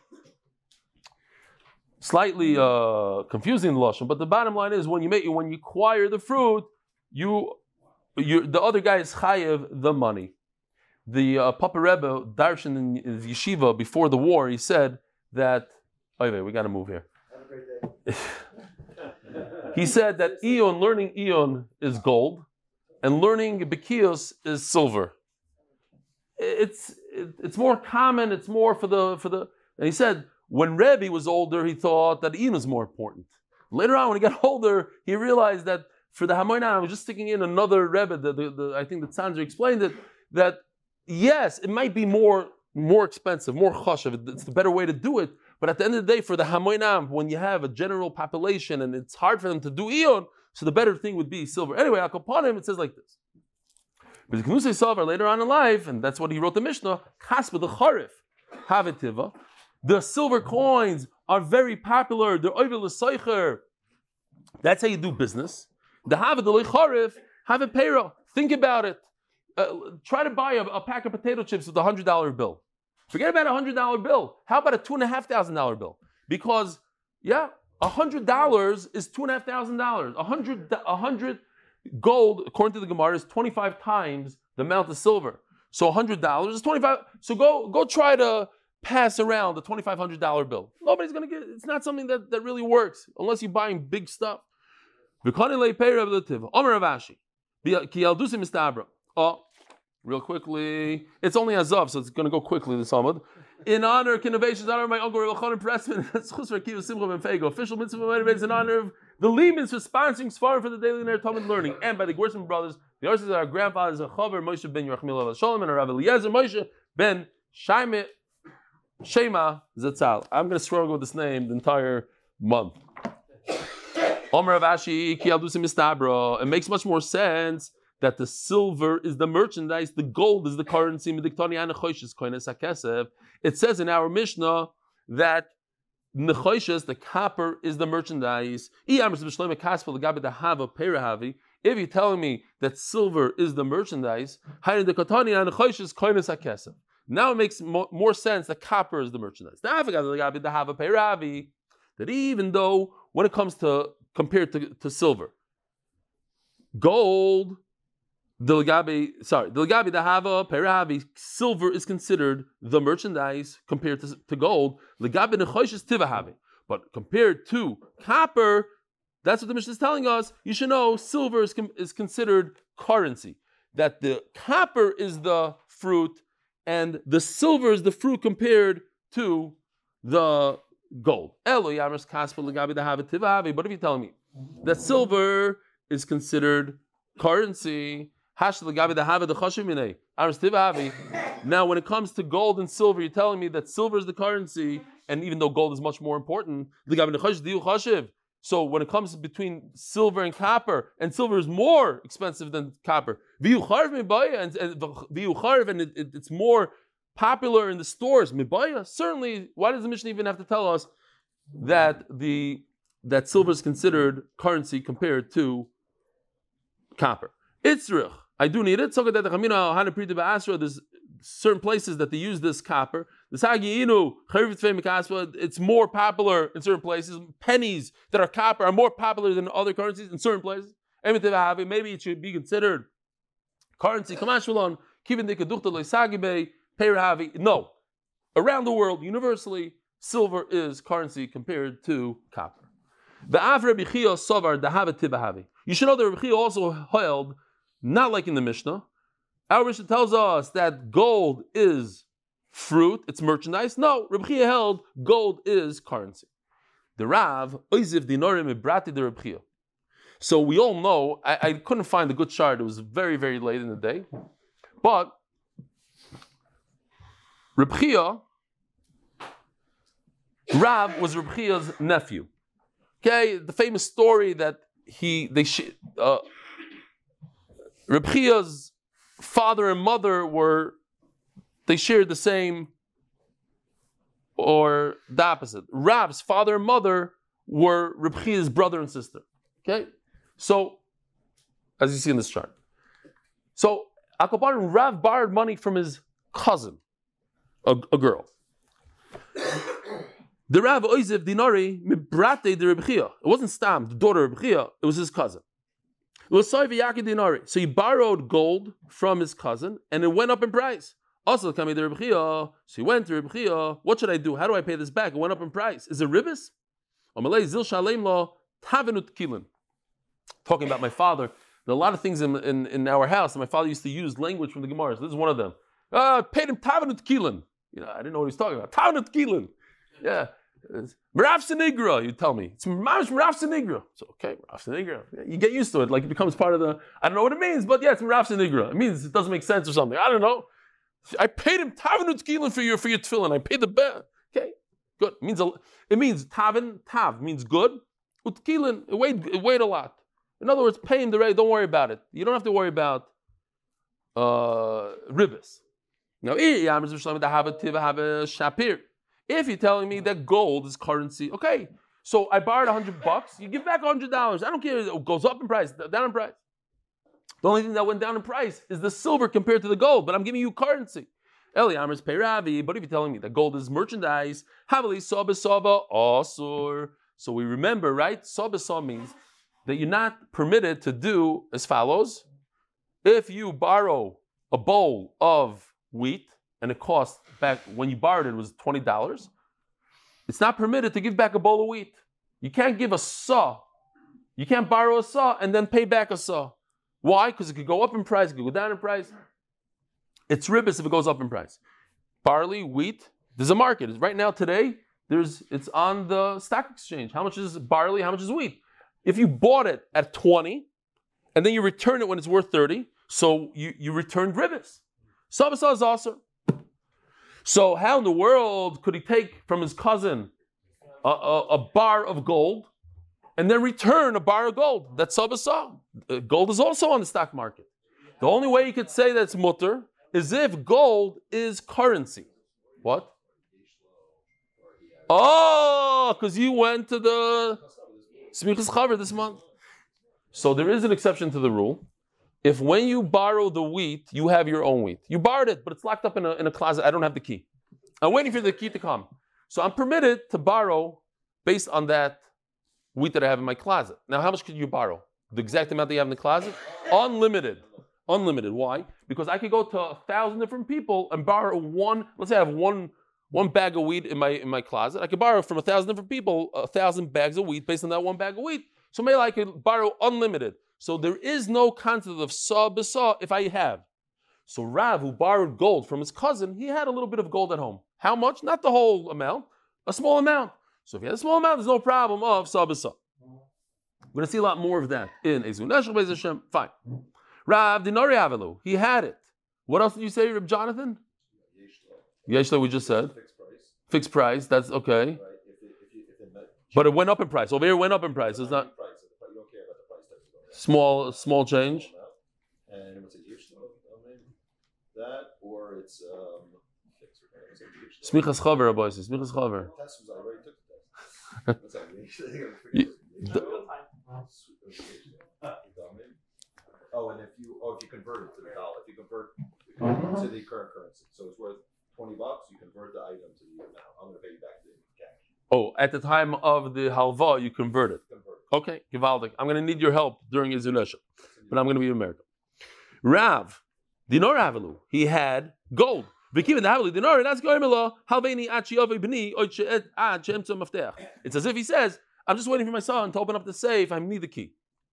slightly uh, confusing the lashon, but the bottom line is when you make, when you acquire the fruit, you You're, the other guy is chayev the money. The uh, Papa Rebbe darshan in his yeshiva before the war. He said that. Oh wait, we got to move here. Have a great day. He said that eon, learning eon is gold, and learning bekios is silver. It's it, it's more common. It's more for the for the. And he said when Rebbe was older, he thought that eon was more important. Later on, when he got older, he realized that. For the Hamoyna, I was just sticking in another Rebbe. The, the, the, I think the Tzanzer explained it, that yes, it might be more, more expensive, more chashav. It's the better way to do it. But at the end of the day, for the Hamoyna, when you have a general population and it's hard for them to do Eon, so the better thing would be silver. Anyway, Akopanim, it says like this. But the Knusei Sover later on in life, and that's what he wrote the Mishnah, Kaspa the Charif, Havitiva. The silver coins are very popular. They're oivel l'soicher. That's how you do business. The Havid Charif, have a payroll. Think about it. Uh, try to buy a, a pack of potato chips with a hundred dollar bill. Forget about a hundred dollar bill. How about a two and a half thousand dollar bill? Because yeah, a hundred dollars is two and a half thousand dollars. A hundred, a hundred gold, according to the Gemara, is twenty five times the amount of silver. So a hundred dollars is twenty five. So go, go try to pass around the twenty five hundred dollar bill. Nobody's gonna get. It's not something that, that really works unless you're buying big stuff. Oh, real quickly. It's only Azav, so it's going to go quickly, this Amud. In honor of innovations, honor of my uncle Reb Elchanan Pressman, official mitzvah motivates in honor of the Liebens for sponsoring Sfar for the Daily Ner Talmud learning, and by the Gersman brothers, the Arses are our grandfathers, Chaver Moshe ben Yerachmiel Al Shalom, and Rav Eliezer Moshe ben Shaime Shema Zatzal. I'm going to struggle with this name the entire month. Omer Avashi Ki Aldusim Mistabra. It makes much more sense that the silver is the merchandise, the gold is the currency. It says in our Mishnah that the copper is the merchandise. If If you're telling me that silver is the merchandise, now it makes mo- more sense that copper is the merchandise. That even though when it comes to compared to, to silver, gold, Dilgabi, sorry, Dilgabi Dahava, Peravi, silver is considered the merchandise compared to, to gold. Ligabi Nechoshes Tivahavi. But compared to copper, that's what the Mishnah is telling us. You should know silver is, is considered currency. That the copper is the fruit and the silver is the fruit compared to the gold. But if you're telling me that silver is considered currency, now when it comes to gold and silver, you're telling me that silver is the currency, and even though gold is much more important, so when it comes between silver and copper, and silver is more expensive than copper, and, and, and it, it, it's more popular in the stores, certainly, why does the Mishnah even have to tell us that the that silver is considered currency compared to copper? Itzrich, I do need it. There's certain places that they use this copper. It's more popular in certain places. Pennies that are copper are more popular than other currencies in certain places. Maybe it should be considered currency. No. Around the world, universally, silver is currency compared to copper. You should know that Rabbi Chia also held, not like in the Mishnah. Our Mishnah tells us that gold is fruit, it's merchandise. No, Rabbi Chia held gold is currency. The Rav, Oiziv Dinorim Ibrati de Rabbi Chia. So we all know, I, I couldn't find a good chart, it was very, very late in the day. But Rabbi Chia, Rav was Rabbi Chia's nephew. Okay, the famous story that he, they, uh, Rabbi Chia's father and mother were, they shared the same, or the opposite. Rav's father and mother were Rabbi Chia's brother and sister. Okay, so as you see in this chart, so Akabar Rav borrowed money from his cousin, a, a girl. The Rav Oizev Dinari mibrate de Rabbi Chia. It wasn't Stam, the daughter of Rabbi Chia. It was his cousin. So he borrowed gold from his cousin, and it went up in price. Also, coming to Rabbi Chia, so he went to Rabbi Chia. What should I do? How do I pay this back? It went up in price. Is it ribis? Talking about my father. There are a lot of things in, in, in our house, and my father used to use language from the Gemara. So this is one of them. Ah, uh, paid him tavanut kilin. You know, I didn't know what he was talking about. Tavanut kilin. Yeah. Merav Senigra, you tell me. It's Merav Senigra. So, okay, Merav Senigra. You get used to it, like it becomes part of the, I don't know what it means, but yeah, it's Merav Senigra. It means it doesn't make sense or something. I don't know. I paid him tavanut kilin for your for your tefillin. I paid the bet. Okay, good. It means a, it means tavin, tav means good. Utkilin, it weighed, it weighed a lot. In other words, pay him the rate, don't worry about it. You don't have to worry about uh, ribis. Now, if you're telling me that gold is currency, okay, so I borrowed a hundred bucks, you give back a hundred dollars. I don't care if it goes up in price, down in price. The only thing that went down in price is the silver compared to the gold, but I'm giving you currency. Eli Amr's Peravi, but if you're telling me that gold is merchandise, Havali Soba Soba Asur. So we remember, right? Soba Soba means that you're not permitted to do as follows. If you borrow a bowl of wheat, and it cost back, when you borrowed it, it was twenty dollars, it's not permitted to give back a bowl of wheat. You can't give a saw. You can't borrow a saw and then pay back a saw. Why? Because it could go up in price, it could go down in price. It's ribis if it goes up in price. Barley, wheat, there's a market. Right now, today, there's it's on the stock exchange. How much is barley? How much is wheat? If you bought it at twenty, and then you return it when it's worth thirty, so you, you returned ribis. Sabasa is also. So how in the world could he take from his cousin a, a, a bar of gold and then return a bar of gold? That's sabasa. Gold is also on the stock market. The only way you could say that's mutter is if gold is currency. What? Oh, because you went to the Smichas Chaver this month. So there is an exception to the rule. If when you borrow the wheat, you have your own wheat. You borrowed it, but it's locked up in a, in a closet. I don't have the key. I'm waiting for the key to come. So I'm permitted to borrow based on that wheat that I have in my closet. Now, how much could you borrow? The exact amount that you have in the closet? Unlimited. Unlimited. Why? Because I could go to a thousand different people and borrow one, let's say I have one, one bag of wheat in my in my closet. I could borrow from a thousand different people a thousand bags of wheat based on that one bag of wheat. So maybe I could borrow unlimited. So there is no concept of saw b'saw if I have. So Rav, who borrowed gold from his cousin, he had a little bit of gold at home. How much? Not the whole amount, a small amount. So if he had a small amount, there's no problem of saw b'saw. We're going to see a lot more of that in Ezun Neshech Beis Hashem. Fine. Rav Dinari Avelu, he had it. What else did you say, Reb Jonathan? Yeshlo, we just said. Fixed price. Fixed price, that's okay. Right. If it, if you, if it met, But it went up in price. Over here it went up in price. It's not price. You don't care about the price tag. small, small change. And what's it? Yeshlo? That or it's um. fixed price. Smichas chaver, boys. Smichas chaver. Test was I already took the test. What's that? You- Oh, and if you oh if you convert it to the dollar, if you convert it to the current currency, so it's worth twenty bucks, you convert the item to the amount. I'm going to pay you back the cash. Oh, at the time of the halva, you convert it. Convert. Okay, Givaldik. I'm going to need your help during Ezun Neshech, but I'm going to be in America. Rav, Dinor Avelu, he had gold. It's as if he says, I'm just waiting for my son to open up the safe. I need the key.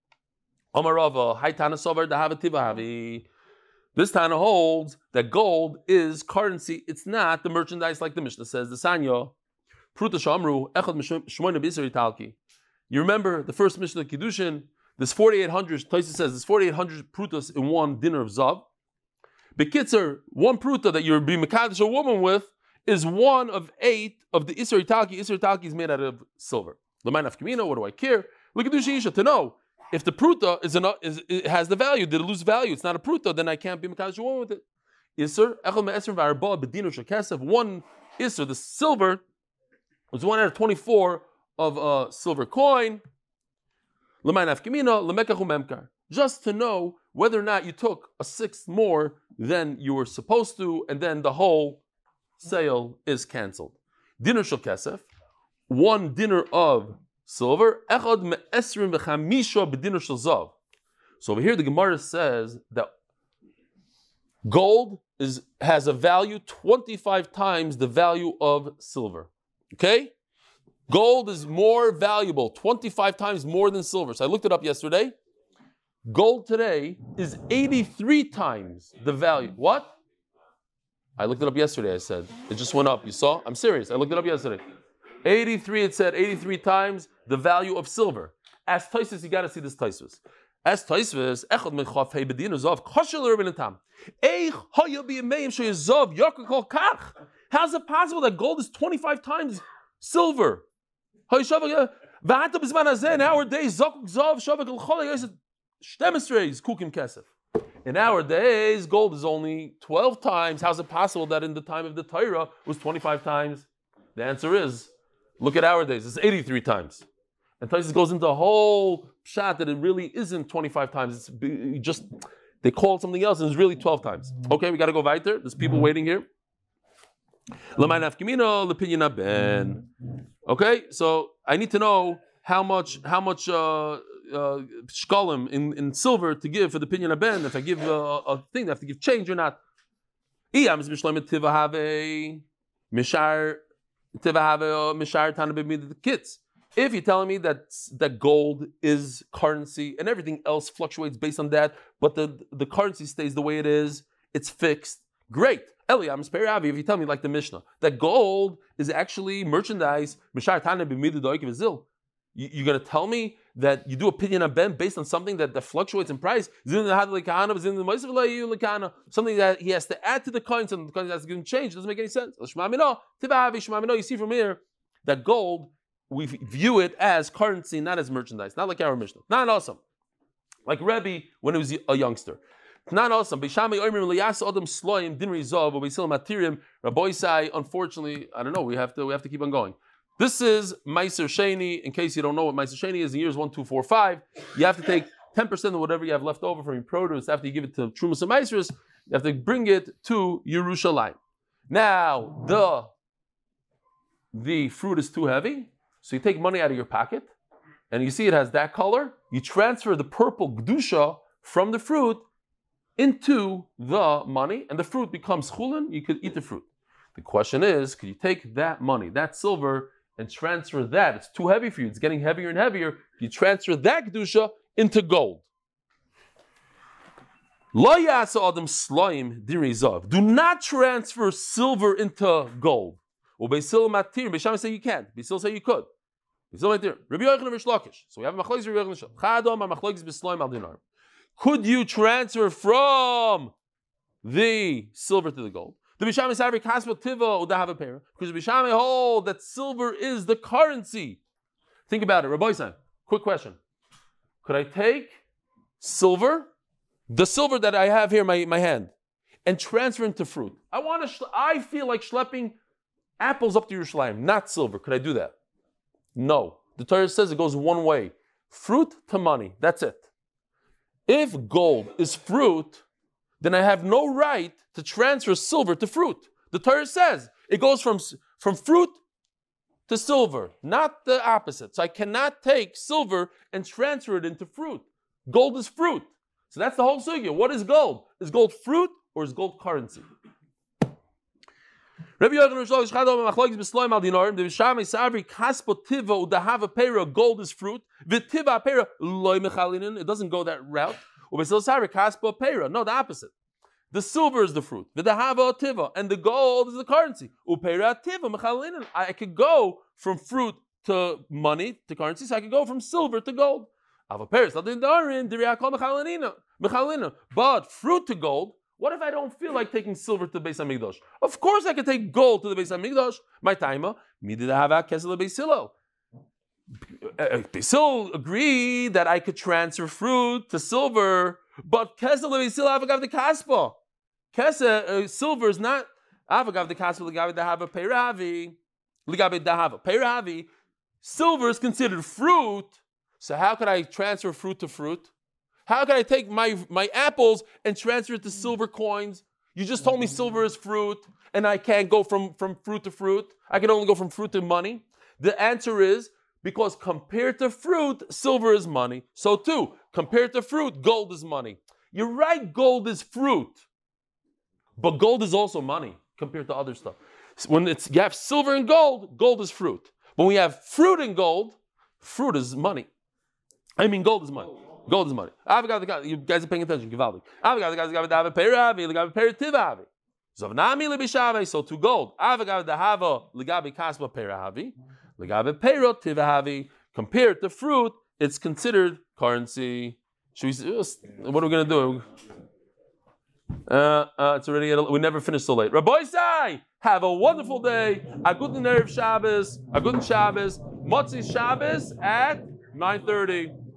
This Tana holds that gold is currency. It's not the merchandise like the Mishnah says. The Sanya, you remember the first Mishnah Kiddushin, this forty-eight hundred, Taisa says, this forty-eight hundred prutas in one dinner of Zav. Bekitzer, one pruta that you're being Mekadosh a woman with is one of eight of the Isser Italki. Isser Italki is made out of silver. L'mayin afkamino, what do I care? Look at Isha to know if the pruta is, an, is it has the value, did it lose value? It's not a pruta, then I can't be Mekadosh a woman with it. Isser, echel me'esrim v'arba b'dino shekesef, one Isser, the silver, was one out of twenty-four of a silver coin. L'mayin afkamino, l'mekachu memkar. Just to know whether or not you took a sixth more than you were supposed to, and then the whole sale is canceled. Dinner shel kesef, one dinner of silver. Echad me'esrim v'chamisha b'dinner shel zav. So over here the Gemara says that gold is has a value twenty-five times the value of silver. Okay? Gold is more valuable, twenty-five times more than silver. So I looked it up yesterday. Gold today is eighty-three times the value. What? I looked it up yesterday, I said. It just went up. You saw? I'm serious. I looked it up yesterday. eighty-three, it said eighty-three times the value of silver. As Tosfos, you got to see this Tosfos. As Tosfos, echad min chaf hey bedin zav kashel urban tam. Eich hayel bi meim she zav yakol kach. How's it possible that gold is twenty-five times silver? Hay shavak va'ata bizman hazeh nowadays zakuk zav shavak al chol Shtemesreis kukim kesef. In our days, gold is only twelve times. How's it possible that in the time of the Torah it was twenty-five times? The answer is, look at our days. It's eighty-three times. And Tosfos goes into a whole shot that it really isn't twenty-five times. It's just, they call it something else and it's really twelve times. Okay, we got to go weiter. There's people waiting here. Okay, so I need to know how much, how much, uh, Uh, shkalim in, in silver to give for the pinyan haben. If I give a, a thing, I have to give change or not. If you're telling me that that gold is currency and everything else fluctuates based on that, but the, the currency stays the way it is, it's fixed, great. Eliam Speravi, if you tell me like the Mishnah, that gold is actually merchandise, you, you're going to tell me that you do a pinyan haben based on something that, that fluctuates in price, something that he has to add to the coin, and the coin has to give him change. It doesn't make any sense. You see from here that gold, we view it as currency, not as merchandise, not like our Mishnah. Not awesome. Like Rebbe when he was a youngster. Not awesome. Unfortunately, I don't know, we have to we have to keep on going. This is Meiser Sheni. In case you don't know what Meiser Sheni is, in years one, two, four, five, you have to take ten percent of whatever you have left over from your produce, after you give it to Trumas and Maasros, you have to bring it to Yerushalayim. Now, the, the fruit is too heavy, so you take money out of your pocket, and you see it has that color, you transfer the purple Gdusha from the fruit into the money, and the fruit becomes chulin, you could eat the fruit. The question is, could you take that money, that silver, and transfer that? It's too heavy for you, it's getting heavier and heavier. You transfer that Gdusha into gold. Lo yasa adam slaim dirizav. Do not transfer silver into gold. Ubesil matir. Beisham say you can't. Beisil say you could. Beisil matir. Rabbi Yochanan Rish Lakish. So we have a machlokes Rabbi Yochanan. Chadom a machlokes b'slaim al dinar. Could you transfer from the silver to the gold? The Bisham is every kaspa tiva udahava pera. Because the Bisham hold that silver is the currency. Think about it, Rabbi San. Quick question. Could I take silver, the silver that I have here in my, my hand, and transfer into fruit? I want to. I feel like schlepping apples up to Yerushalayim, not silver. Could I do that? No. The Torah says it goes one way: fruit to money. That's it. If gold is fruit, then I have no right to transfer silver to fruit. The Torah says it goes from from fruit to silver, not the opposite. So I cannot take silver and transfer it into fruit. Gold is fruit. So that's the whole sugya. What is gold? Is gold fruit or is gold currency? Rabbi Yochanan Rish Chadom machlokes b'slaim al dinarim. The Bisham is every kaspo tiva udahava pera. Gold is fruit. V'tiva pera loy mechalinin. It doesn't go that route. Ubesil savri kaspo pera. No, the opposite. The silver is the fruit. V'dahava tiva, and the gold is the currency. Upera tiva mechalinin. I could go from fruit to money to currency. So I could go from silver to gold. But fruit to gold, what if I don't feel like taking silver to the Beis HaMikdash? Of course I could take gold to the Beis HaMikdash. My timer, Beisil agreed that I could transfer fruit to silver, but Kesel Beisil Avagav the Kaspa. Kesel, silver is not Avagav the Kaspa, Ligabe Dahava Peiravi. Ligabe Dahava Peiravi. Silver is considered fruit. So how could I transfer fruit to fruit? How could I take my, my apples and transfer it to silver coins? You just told me silver is fruit, and I can't go from, from fruit to fruit. I can only go from fruit to money. The answer is, because compared to fruit, silver is money. So too, compared to fruit, gold is money. You're right, gold is fruit. But gold is also money compared to other stuff. When it's you have silver and gold, gold is fruit. When we have fruit and gold, fruit is money. I mean, gold is money. Gold is money. You guys are paying attention. Givaldi. So to gold. Compared to fruit, it's considered currency. Should we, what are we going to do? Uh, uh, it's already, we never finished so late. Rabbi Sai, have a wonderful day. A good Erev Shabbos. A good Shabbos. Motzi Shabbos at nine thirty.